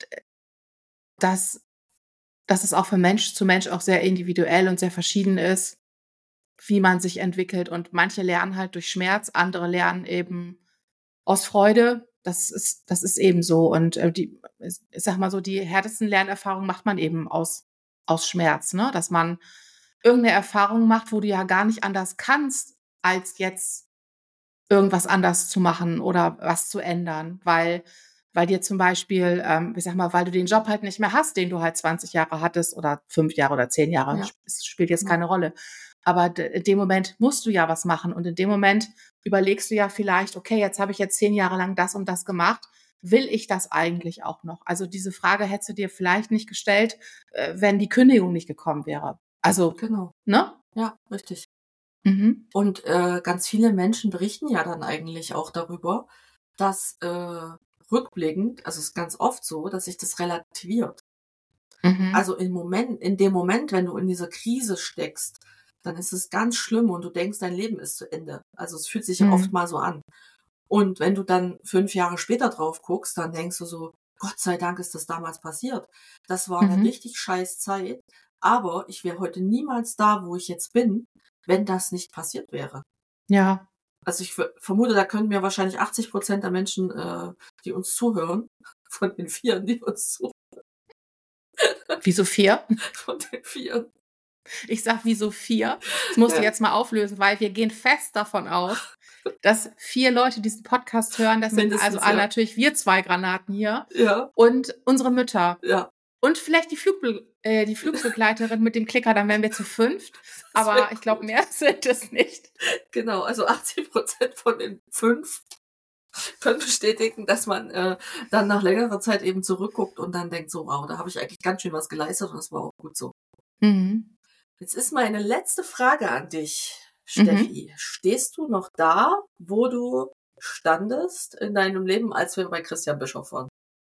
dass, dass es auch von Mensch zu Mensch auch sehr individuell und sehr verschieden ist, wie man sich entwickelt. Und manche lernen halt durch Schmerz, andere lernen eben aus Freude. Das ist, das ist eben so. Und äh, die, ich sag mal so, die härtesten Lernerfahrungen macht man eben aus, aus Schmerz, ne? Dass man irgendeine Erfahrung macht, wo du ja gar nicht anders kannst, als jetzt irgendwas anders zu machen oder was zu ändern, weil, weil dir zum Beispiel, ähm, ich sag mal, weil du den Job halt nicht mehr hast, den du halt zwanzig Jahre hattest oder fünf Jahre oder zehn Jahre, ja. Es spielt jetzt ja. keine Rolle. Aber d- in dem Moment musst du ja was machen und in dem Moment überlegst du ja vielleicht, okay, jetzt habe ich jetzt zehn Jahre lang das und das gemacht, will ich das eigentlich auch noch? Also diese Frage hättest du dir vielleicht nicht gestellt, äh, wenn die Kündigung nicht gekommen wäre. Also, genau. Ne? Ja, richtig. Mhm. Und äh, ganz viele Menschen berichten ja dann eigentlich auch darüber, dass äh, rückblickend, also es ist ganz oft so, dass sich das relativiert. Mhm. Also im Moment, in dem Moment, wenn du in dieser Krise steckst, dann ist es ganz schlimm und du denkst, dein Leben ist zu Ende. Also es fühlt sich mhm. ja oft mal so an. Und wenn du dann fünf Jahre später drauf guckst, dann denkst du so, Gott sei Dank ist das damals passiert. Das war mhm. eine richtig scheiß Zeit, aber ich wäre heute niemals da, wo ich jetzt bin, wenn das nicht passiert wäre. Ja. Also ich f- vermute, da können mir wahrscheinlich achtzig Prozent der Menschen, äh, die uns zuhören, von den Vieren, die uns zuhören. Wieso vier? Von den Vieren. Ich sag wieso vier? Das musst du ja. jetzt mal auflösen, weil wir gehen fest davon aus, dass vier Leute diesen Podcast hören. Das Mindestens, sind also ja. natürlich wir zwei Granaten hier. Ja. Und unsere Mütter. Ja. Und vielleicht die, Flugbe- äh, die Flugbegleiterin mit dem Klicker, dann wären wir zu fünft. Aber ich glaube, mehr sind es nicht. Genau, also achtzig Prozent von den fünf können bestätigen, dass man äh, dann nach längerer Zeit eben zurückguckt und dann denkt so, wow, da habe ich eigentlich ganz schön was geleistet und das war auch gut so. Mhm. Jetzt ist meine letzte Frage an dich, Mhm. Steffi. Stehst du noch da, wo du standest in deinem Leben, als wir bei Christian Bischoff waren?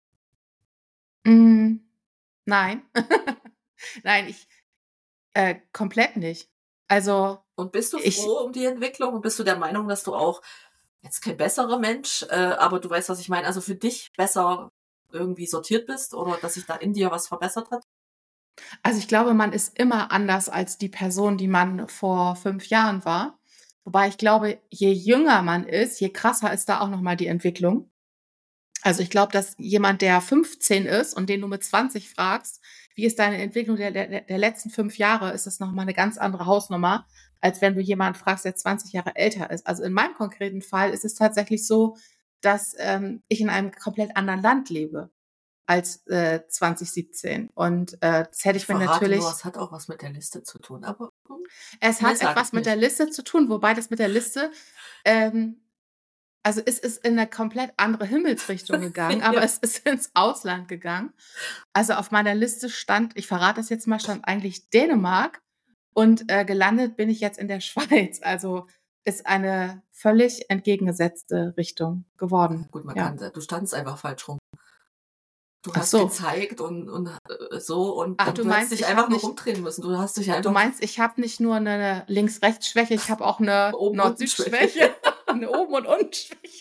Mm, Nein. Nein, ich äh, komplett nicht. Also Und bist du ich, froh um die Entwicklung und bist du der Meinung, dass du auch jetzt kein besserer Mensch, äh, aber du weißt, was ich meine, also für dich besser irgendwie sortiert bist oder dass sich da in dir was verbessert hat? also ich glaube, man ist immer anders als die Person, die man vor fünf Jahren war. Wobei ich glaube, je jünger man ist, je krasser ist da auch nochmal die Entwicklung. Also ich glaube, dass jemand, der fünfzehn ist und den du mit zwanzig fragst, wie ist deine Entwicklung der, der, der letzten fünf Jahre, ist das nochmal eine ganz andere Hausnummer, als wenn du jemanden fragst, der zwanzig Jahre älter ist. Also in meinem konkreten Fall ist es tatsächlich so, dass ähm, ich in einem komplett anderen Land lebe als äh, zwanzig siebzehn. Und äh, das hätte Ich ich mir verrate natürlich... nur, es hat auch was mit der Liste zu tun, aber hm, Es mehr hat sag etwas ich mit der nicht. Liste zu tun, wobei das mit der Liste, ähm, also es ist in eine komplett andere Himmelsrichtung gegangen, aber Ja. es ist ins Ausland gegangen. Also auf meiner Liste stand, ich verrate das jetzt mal, stand eigentlich Dänemark und äh, gelandet bin ich jetzt in der Schweiz. Also ist eine völlig entgegengesetzte Richtung geworden. Gut, man Ja. kann, du standst einfach falsch rum. Du Ach hast so. gezeigt und, und äh, so und Ach, dann, du du hättest meinst, dich ich einfach habe nur nicht, rumdrehen müssen. Du hast dich du einfach meinst, ich habe nicht nur eine Links-Rechts-Schwäche, ich habe auch eine oben unten Schwäche. Nord-Süd-Schwäche, eine Oben- und Unten-Schwäche.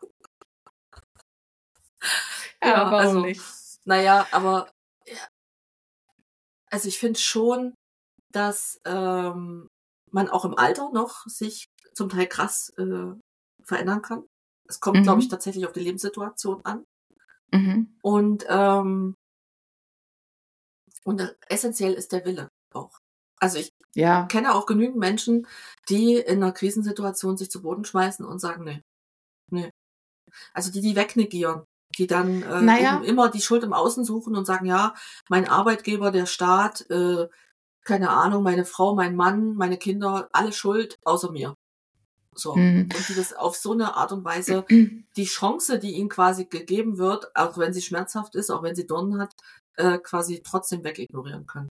Ja, Ja, warum also, nicht? naja, aber ja, also ich finde schon, dass ähm, man auch im Alter noch sich zum Teil krass äh, verändern kann. Es kommt, glaube ich, Mhm. tatsächlich auf die Lebenssituation an. Mhm. Und, ähm, und essentiell ist der Wille auch. Also ich Ja. kenne auch genügend Menschen, die in einer Krisensituation sich zu Boden schmeißen und sagen, nee, nee. Also die, die wegnegieren, die dann äh, Naja. eben immer die Schuld im Außen suchen und sagen, ja, mein Arbeitgeber, der Staat, äh, keine Ahnung, meine Frau, mein Mann, meine Kinder, alle schuld, außer mir. So. Mhm. Und die das auf so eine Art und Weise, die Chance, die ihnen quasi gegeben wird, auch wenn sie schmerzhaft ist, auch wenn sie Dornen hat, äh, quasi trotzdem wegignorieren können.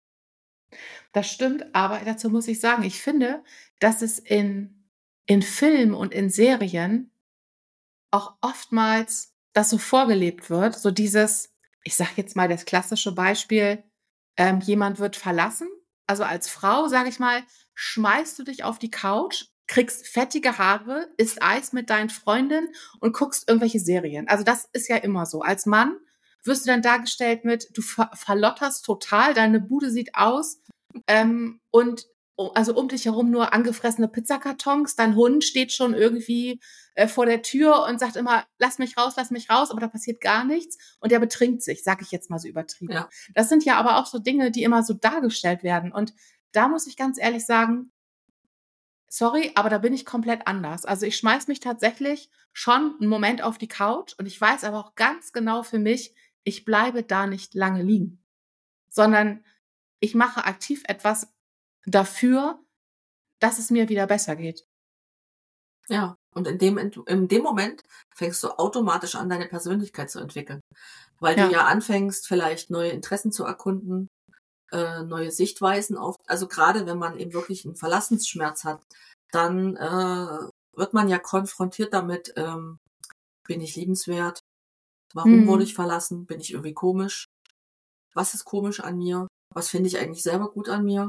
Das stimmt, aber dazu muss ich sagen, ich finde, dass es in, in Filmen und in Serien auch oftmals das so vorgelebt wird, so dieses, ich sage jetzt mal das klassische Beispiel, ähm, jemand wird verlassen, also als Frau, sage ich mal, schmeißt du dich auf die Couch, kriegst fettige Haare, isst Eis mit deinen Freundinnen und guckst irgendwelche Serien. Also das ist ja immer so. Als Mann wirst du dann dargestellt mit, du ver verlotterst total, deine Bude sieht aus ähm, und oh, also um dich herum nur angefressene Pizzakartons, dein Hund steht schon irgendwie äh, vor der Tür und sagt immer, lass mich raus, lass mich raus, aber da passiert gar nichts und der betrinkt sich, sag ich jetzt mal so übertrieben. Ja. Das sind ja aber auch so Dinge, die immer so dargestellt werden und da muss ich ganz ehrlich sagen, sorry, aber da bin ich komplett anders. Also ich schmeiß mich tatsächlich schon einen Moment auf die Couch und ich weiß aber auch ganz genau für mich, ich bleibe da nicht lange liegen, sondern ich mache aktiv etwas dafür, dass es mir wieder besser geht. Ja. Und in dem, in dem Moment fängst du automatisch an, deine Persönlichkeit zu entwickeln. Weil Ja. du ja anfängst, vielleicht neue Interessen zu erkunden, äh, neue Sichtweisen auf, also gerade wenn man eben wirklich einen Verlassensschmerz hat, dann äh, wird man ja konfrontiert damit, ähm, bin ich liebenswert? Warum Hm. wurde ich verlassen? Bin ich irgendwie komisch? Was ist komisch an mir? Was finde ich eigentlich selber gut an mir?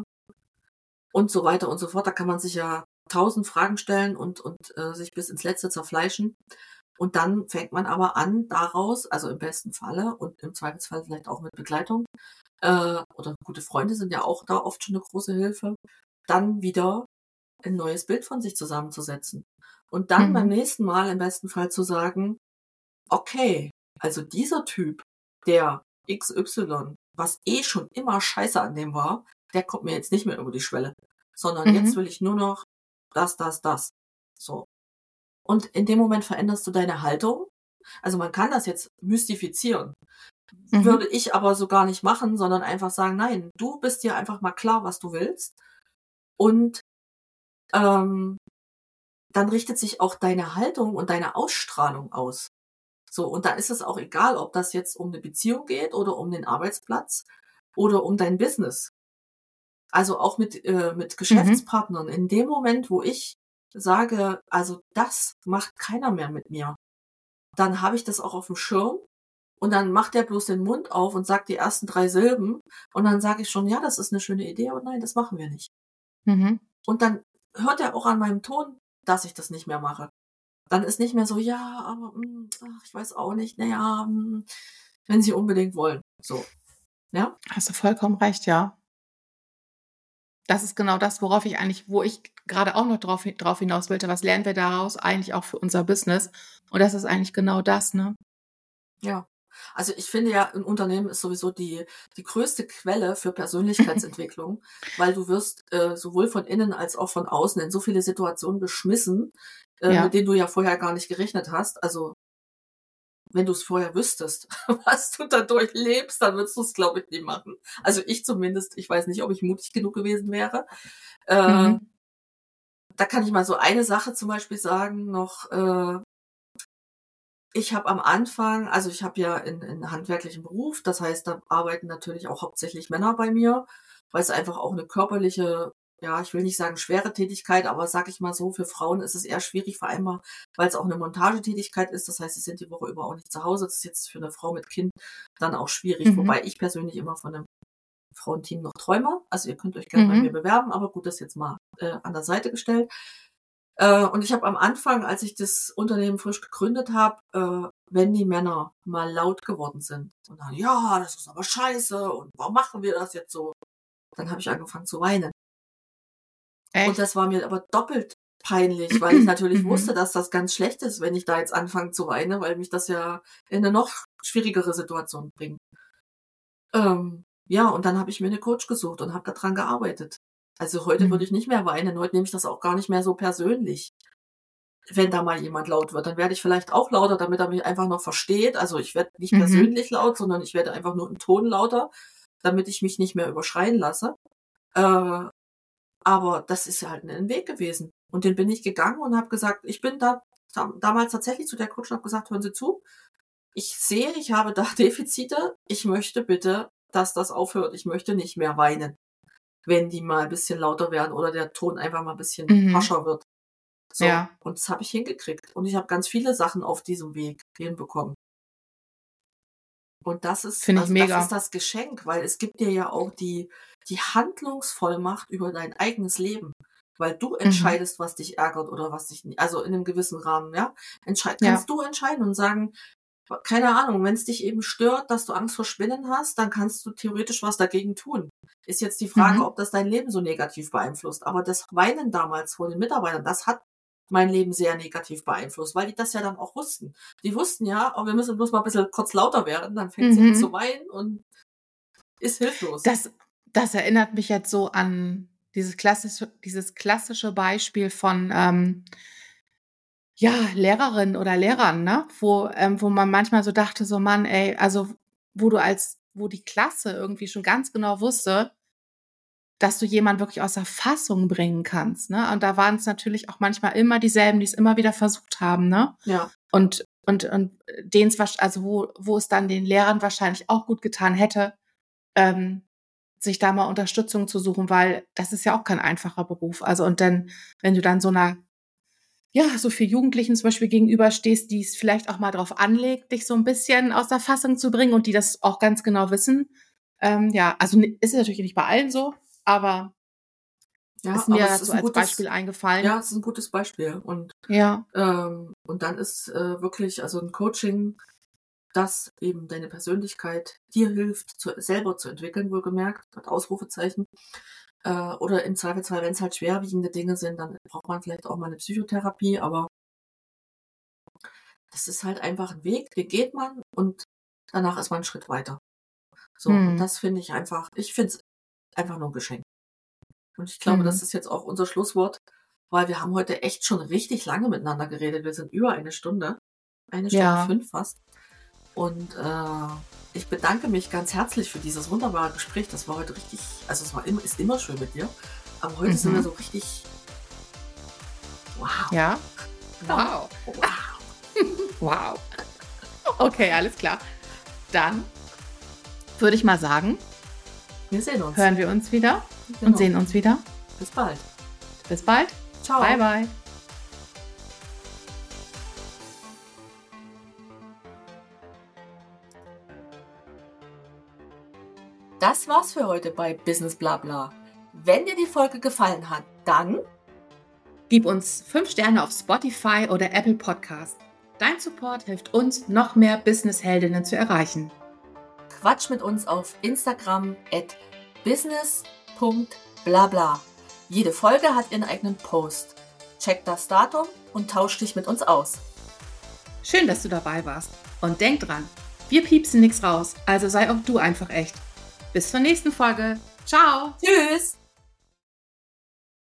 Und so weiter und so fort. Da kann man sich ja tausend Fragen stellen und, und äh, sich bis ins Letzte zerfleischen. Und dann fängt man aber an, daraus, also im besten Falle und im Zweifelsfall vielleicht auch mit Begleitung, äh, oder gute Freunde sind ja auch da oft schon eine große Hilfe, dann wieder ein neues Bild von sich zusammenzusetzen. Und dann Mhm. beim nächsten Mal im besten Fall zu sagen, okay, also dieser Typ, der X Y, was eh schon immer scheiße an dem war, der kommt mir jetzt nicht mehr über die Schwelle, sondern Mhm. jetzt will ich nur noch das, das, das. So. Und in dem Moment veränderst du deine Haltung. Also man kann das jetzt mystifizieren. Mhm. Würde ich aber so gar nicht machen, sondern einfach sagen, nein, du bist dir einfach mal klar, was du willst. Und ähm, dann richtet sich auch deine Haltung und deine Ausstrahlung aus. So, und da ist es auch egal, ob das jetzt um eine Beziehung geht oder um den Arbeitsplatz oder um dein Business. Also auch mit, äh, mit Mhm. Geschäftspartnern. In dem Moment, wo ich sage, also das macht keiner mehr mit mir, dann habe ich das auch auf dem Schirm und dann macht der bloß den Mund auf und sagt die ersten drei Silben und dann sage ich schon, ja, das ist eine schöne Idee, aber nein, das machen wir nicht. Mhm. Und dann hört er auch an meinem Ton, dass ich das nicht mehr mache. Dann ist nicht mehr so, ja, aber mh, ach, ich weiß auch nicht, naja, mh, wenn Sie unbedingt wollen. So, ja? Hast du vollkommen recht, ja. Das ist genau das, worauf ich eigentlich, wo ich gerade auch noch drauf, drauf hinaus wollte. Was lernen wir daraus eigentlich auch für unser Business? Und das ist eigentlich genau das, ne? Ja. Also ich finde ja, ein Unternehmen ist sowieso die, die größte Quelle für Persönlichkeitsentwicklung, weil du wirst äh, sowohl von innen als auch von außen in so viele Situationen geschmissen, äh, Ja. mit denen du ja vorher gar nicht gerechnet hast. Also wenn du es vorher wüsstest, was du da durchlebst, dann würdest du es, glaube ich, nicht machen. Also ich zumindest, ich weiß nicht, ob ich mutig genug gewesen wäre. Äh, Mhm. Da kann ich mal so eine Sache zum Beispiel sagen noch. Äh, ich habe am Anfang, also ich habe ja in, in handwerklichen Beruf, das heißt, da arbeiten natürlich auch hauptsächlich Männer bei mir, weil es einfach auch eine körperliche, ja, ich will nicht sagen schwere Tätigkeit, aber sag ich mal so, für Frauen ist es eher schwierig, vor allem, weil es auch eine Montagetätigkeit ist. Das heißt, sie sind die Woche über auch nicht zu Hause. Das ist jetzt für eine Frau mit Kind dann auch schwierig, Mhm. wobei ich persönlich immer von einem Frauenteam noch träume. Also ihr könnt euch gerne bei mir Mhm. bewerben, aber gut, das jetzt mal äh, an der Seite gestellt. Äh, und ich habe am Anfang, als ich das Unternehmen frisch gegründet habe, äh, wenn die Männer mal laut geworden sind und dann, ja, das ist aber scheiße und warum machen wir das jetzt so? Dann habe ich angefangen zu weinen. Und Echt? das war mir aber doppelt peinlich, weil ich natürlich wusste, Mhm. dass das ganz schlecht ist, wenn ich da jetzt anfange zu weinen, weil mich das ja in eine noch schwierigere Situation bringt. Ähm, ja, und dann habe ich mir eine Coach gesucht und habe daran gearbeitet. Also heute würde Mhm. ich nicht mehr weinen, heute nehme ich das auch gar nicht mehr so persönlich. Wenn da mal jemand laut wird, dann werde ich vielleicht auch lauter, damit er mich einfach noch versteht. Also ich werde nicht Mhm. persönlich laut, sondern ich werde einfach nur im Ton lauter, damit ich mich nicht mehr überschreien lasse. Äh, aber das ist ja halt ein Weg gewesen. Und den bin ich gegangen und habe gesagt, ich bin da dam- damals tatsächlich zu der Coach und habe gesagt, hören Sie zu, ich sehe, ich habe da Defizite. Ich möchte bitte, dass das aufhört. Ich möchte nicht mehr weinen, wenn die mal ein bisschen lauter werden oder der Ton einfach mal ein bisschen Mhm. harscher wird. So, Ja, und das habe ich hingekriegt. Und ich habe ganz viele Sachen auf diesem Weg hinbekommen. Und das ist, finde ich also das ist mega. das Geschenk, weil es gibt dir ja auch die, die Handlungsvollmacht über dein eigenes Leben. Weil du Mhm. entscheidest, was dich ärgert oder was dich nicht, also in einem gewissen Rahmen, ja. Entscheid, Ja. kannst du entscheiden und sagen, keine Ahnung, wenn es dich eben stört, dass du Angst vor Spinnen hast, dann kannst du theoretisch was dagegen tun. Ist jetzt die Frage, Mhm. ob das dein Leben so negativ beeinflusst. Aber das Weinen damals vor den Mitarbeitern, das hat mein Leben sehr negativ beeinflusst, weil die das ja dann auch wussten. Die wussten ja, oh, wir müssen bloß mal ein bisschen kurz lauter werden, dann fängt sie an zu Mhm. weinen und ist hilflos. Das, das erinnert mich jetzt so an dieses klassische, dieses klassische Beispiel von ähm, ja, Lehrerinnen oder Lehrern, ne? Wo, ähm, wo man manchmal so dachte, so Mann, ey, also wo du als, wo die Klasse irgendwie schon ganz genau wusste, dass du jemanden wirklich aus der Fassung bringen kannst, ne? Und da waren es natürlich auch manchmal immer dieselben, die es immer wieder versucht haben, ne? Ja, Und, und, und denen es, wahrsch- also wo, wo es dann den Lehrern wahrscheinlich auch gut getan hätte, ähm, sich da mal Unterstützung zu suchen, weil das ist ja auch kein einfacher Beruf. Also und dann, wenn du dann so einer, ja, so viel Jugendlichen zum Beispiel gegenüberstehst, die es vielleicht auch mal drauf anlegt, dich so ein bisschen aus der Fassung zu bringen und die das auch ganz genau wissen. Ähm, ja, also ni- ist natürlich nicht bei allen so, aber ja, ist aber mir es dazu ist ein als gutes, Beispiel eingefallen. ja, es ist ein gutes Beispiel. Und, Ja. ähm, und dann ist äh, wirklich, also ein Coaching, das eben deine Persönlichkeit dir hilft, zu, selber zu entwickeln, wohlgemerkt, mit Ausrufezeichen. Äh, oder im Zweifelsfall, wenn es halt schwerwiegende Dinge sind, dann braucht man vielleicht auch mal eine Psychotherapie, aber das ist halt einfach ein Weg, den geht man und danach ist man einen Schritt weiter. So, und Hm. das finde ich einfach, ich finde es einfach nur ein Geschenk. Und ich glaube, das Hm. ist jetzt auch unser Schlusswort, weil wir haben heute echt schon richtig lange miteinander geredet. Wir sind über eine Stunde, eine Stunde Ja. fünf fast. Und äh, ich bedanke mich ganz herzlich für dieses wunderbare Gespräch. Das war heute richtig, also es war immer, ist immer schön mit dir. Aber heute sind wir Mhm. so richtig, Wow. Ja? Wow. Wow. Wow. Okay, alles klar. Dann würde ich mal sagen, Wir sehen uns. hören wir uns wieder Genau. und sehen uns wieder. Bis bald. Bis bald. Ciao. Bye, bye. Das war's für heute bei Business Blabla. Wenn dir die Folge gefallen hat, dann Gib uns fünf Sterne auf Spotify oder Apple Podcast. Dein Support hilft uns, noch mehr Business-Heldinnen zu erreichen. quatsch mit uns auf Instagram at business punkt blabla. Jede Folge hat ihren eigenen Post. Check das Datum und tausch dich mit uns aus. Schön, dass du dabei warst. Und denk dran, wir piepsen nichts raus, also sei auch du einfach echt. Bis zur nächsten Folge. Ciao! Tschüss!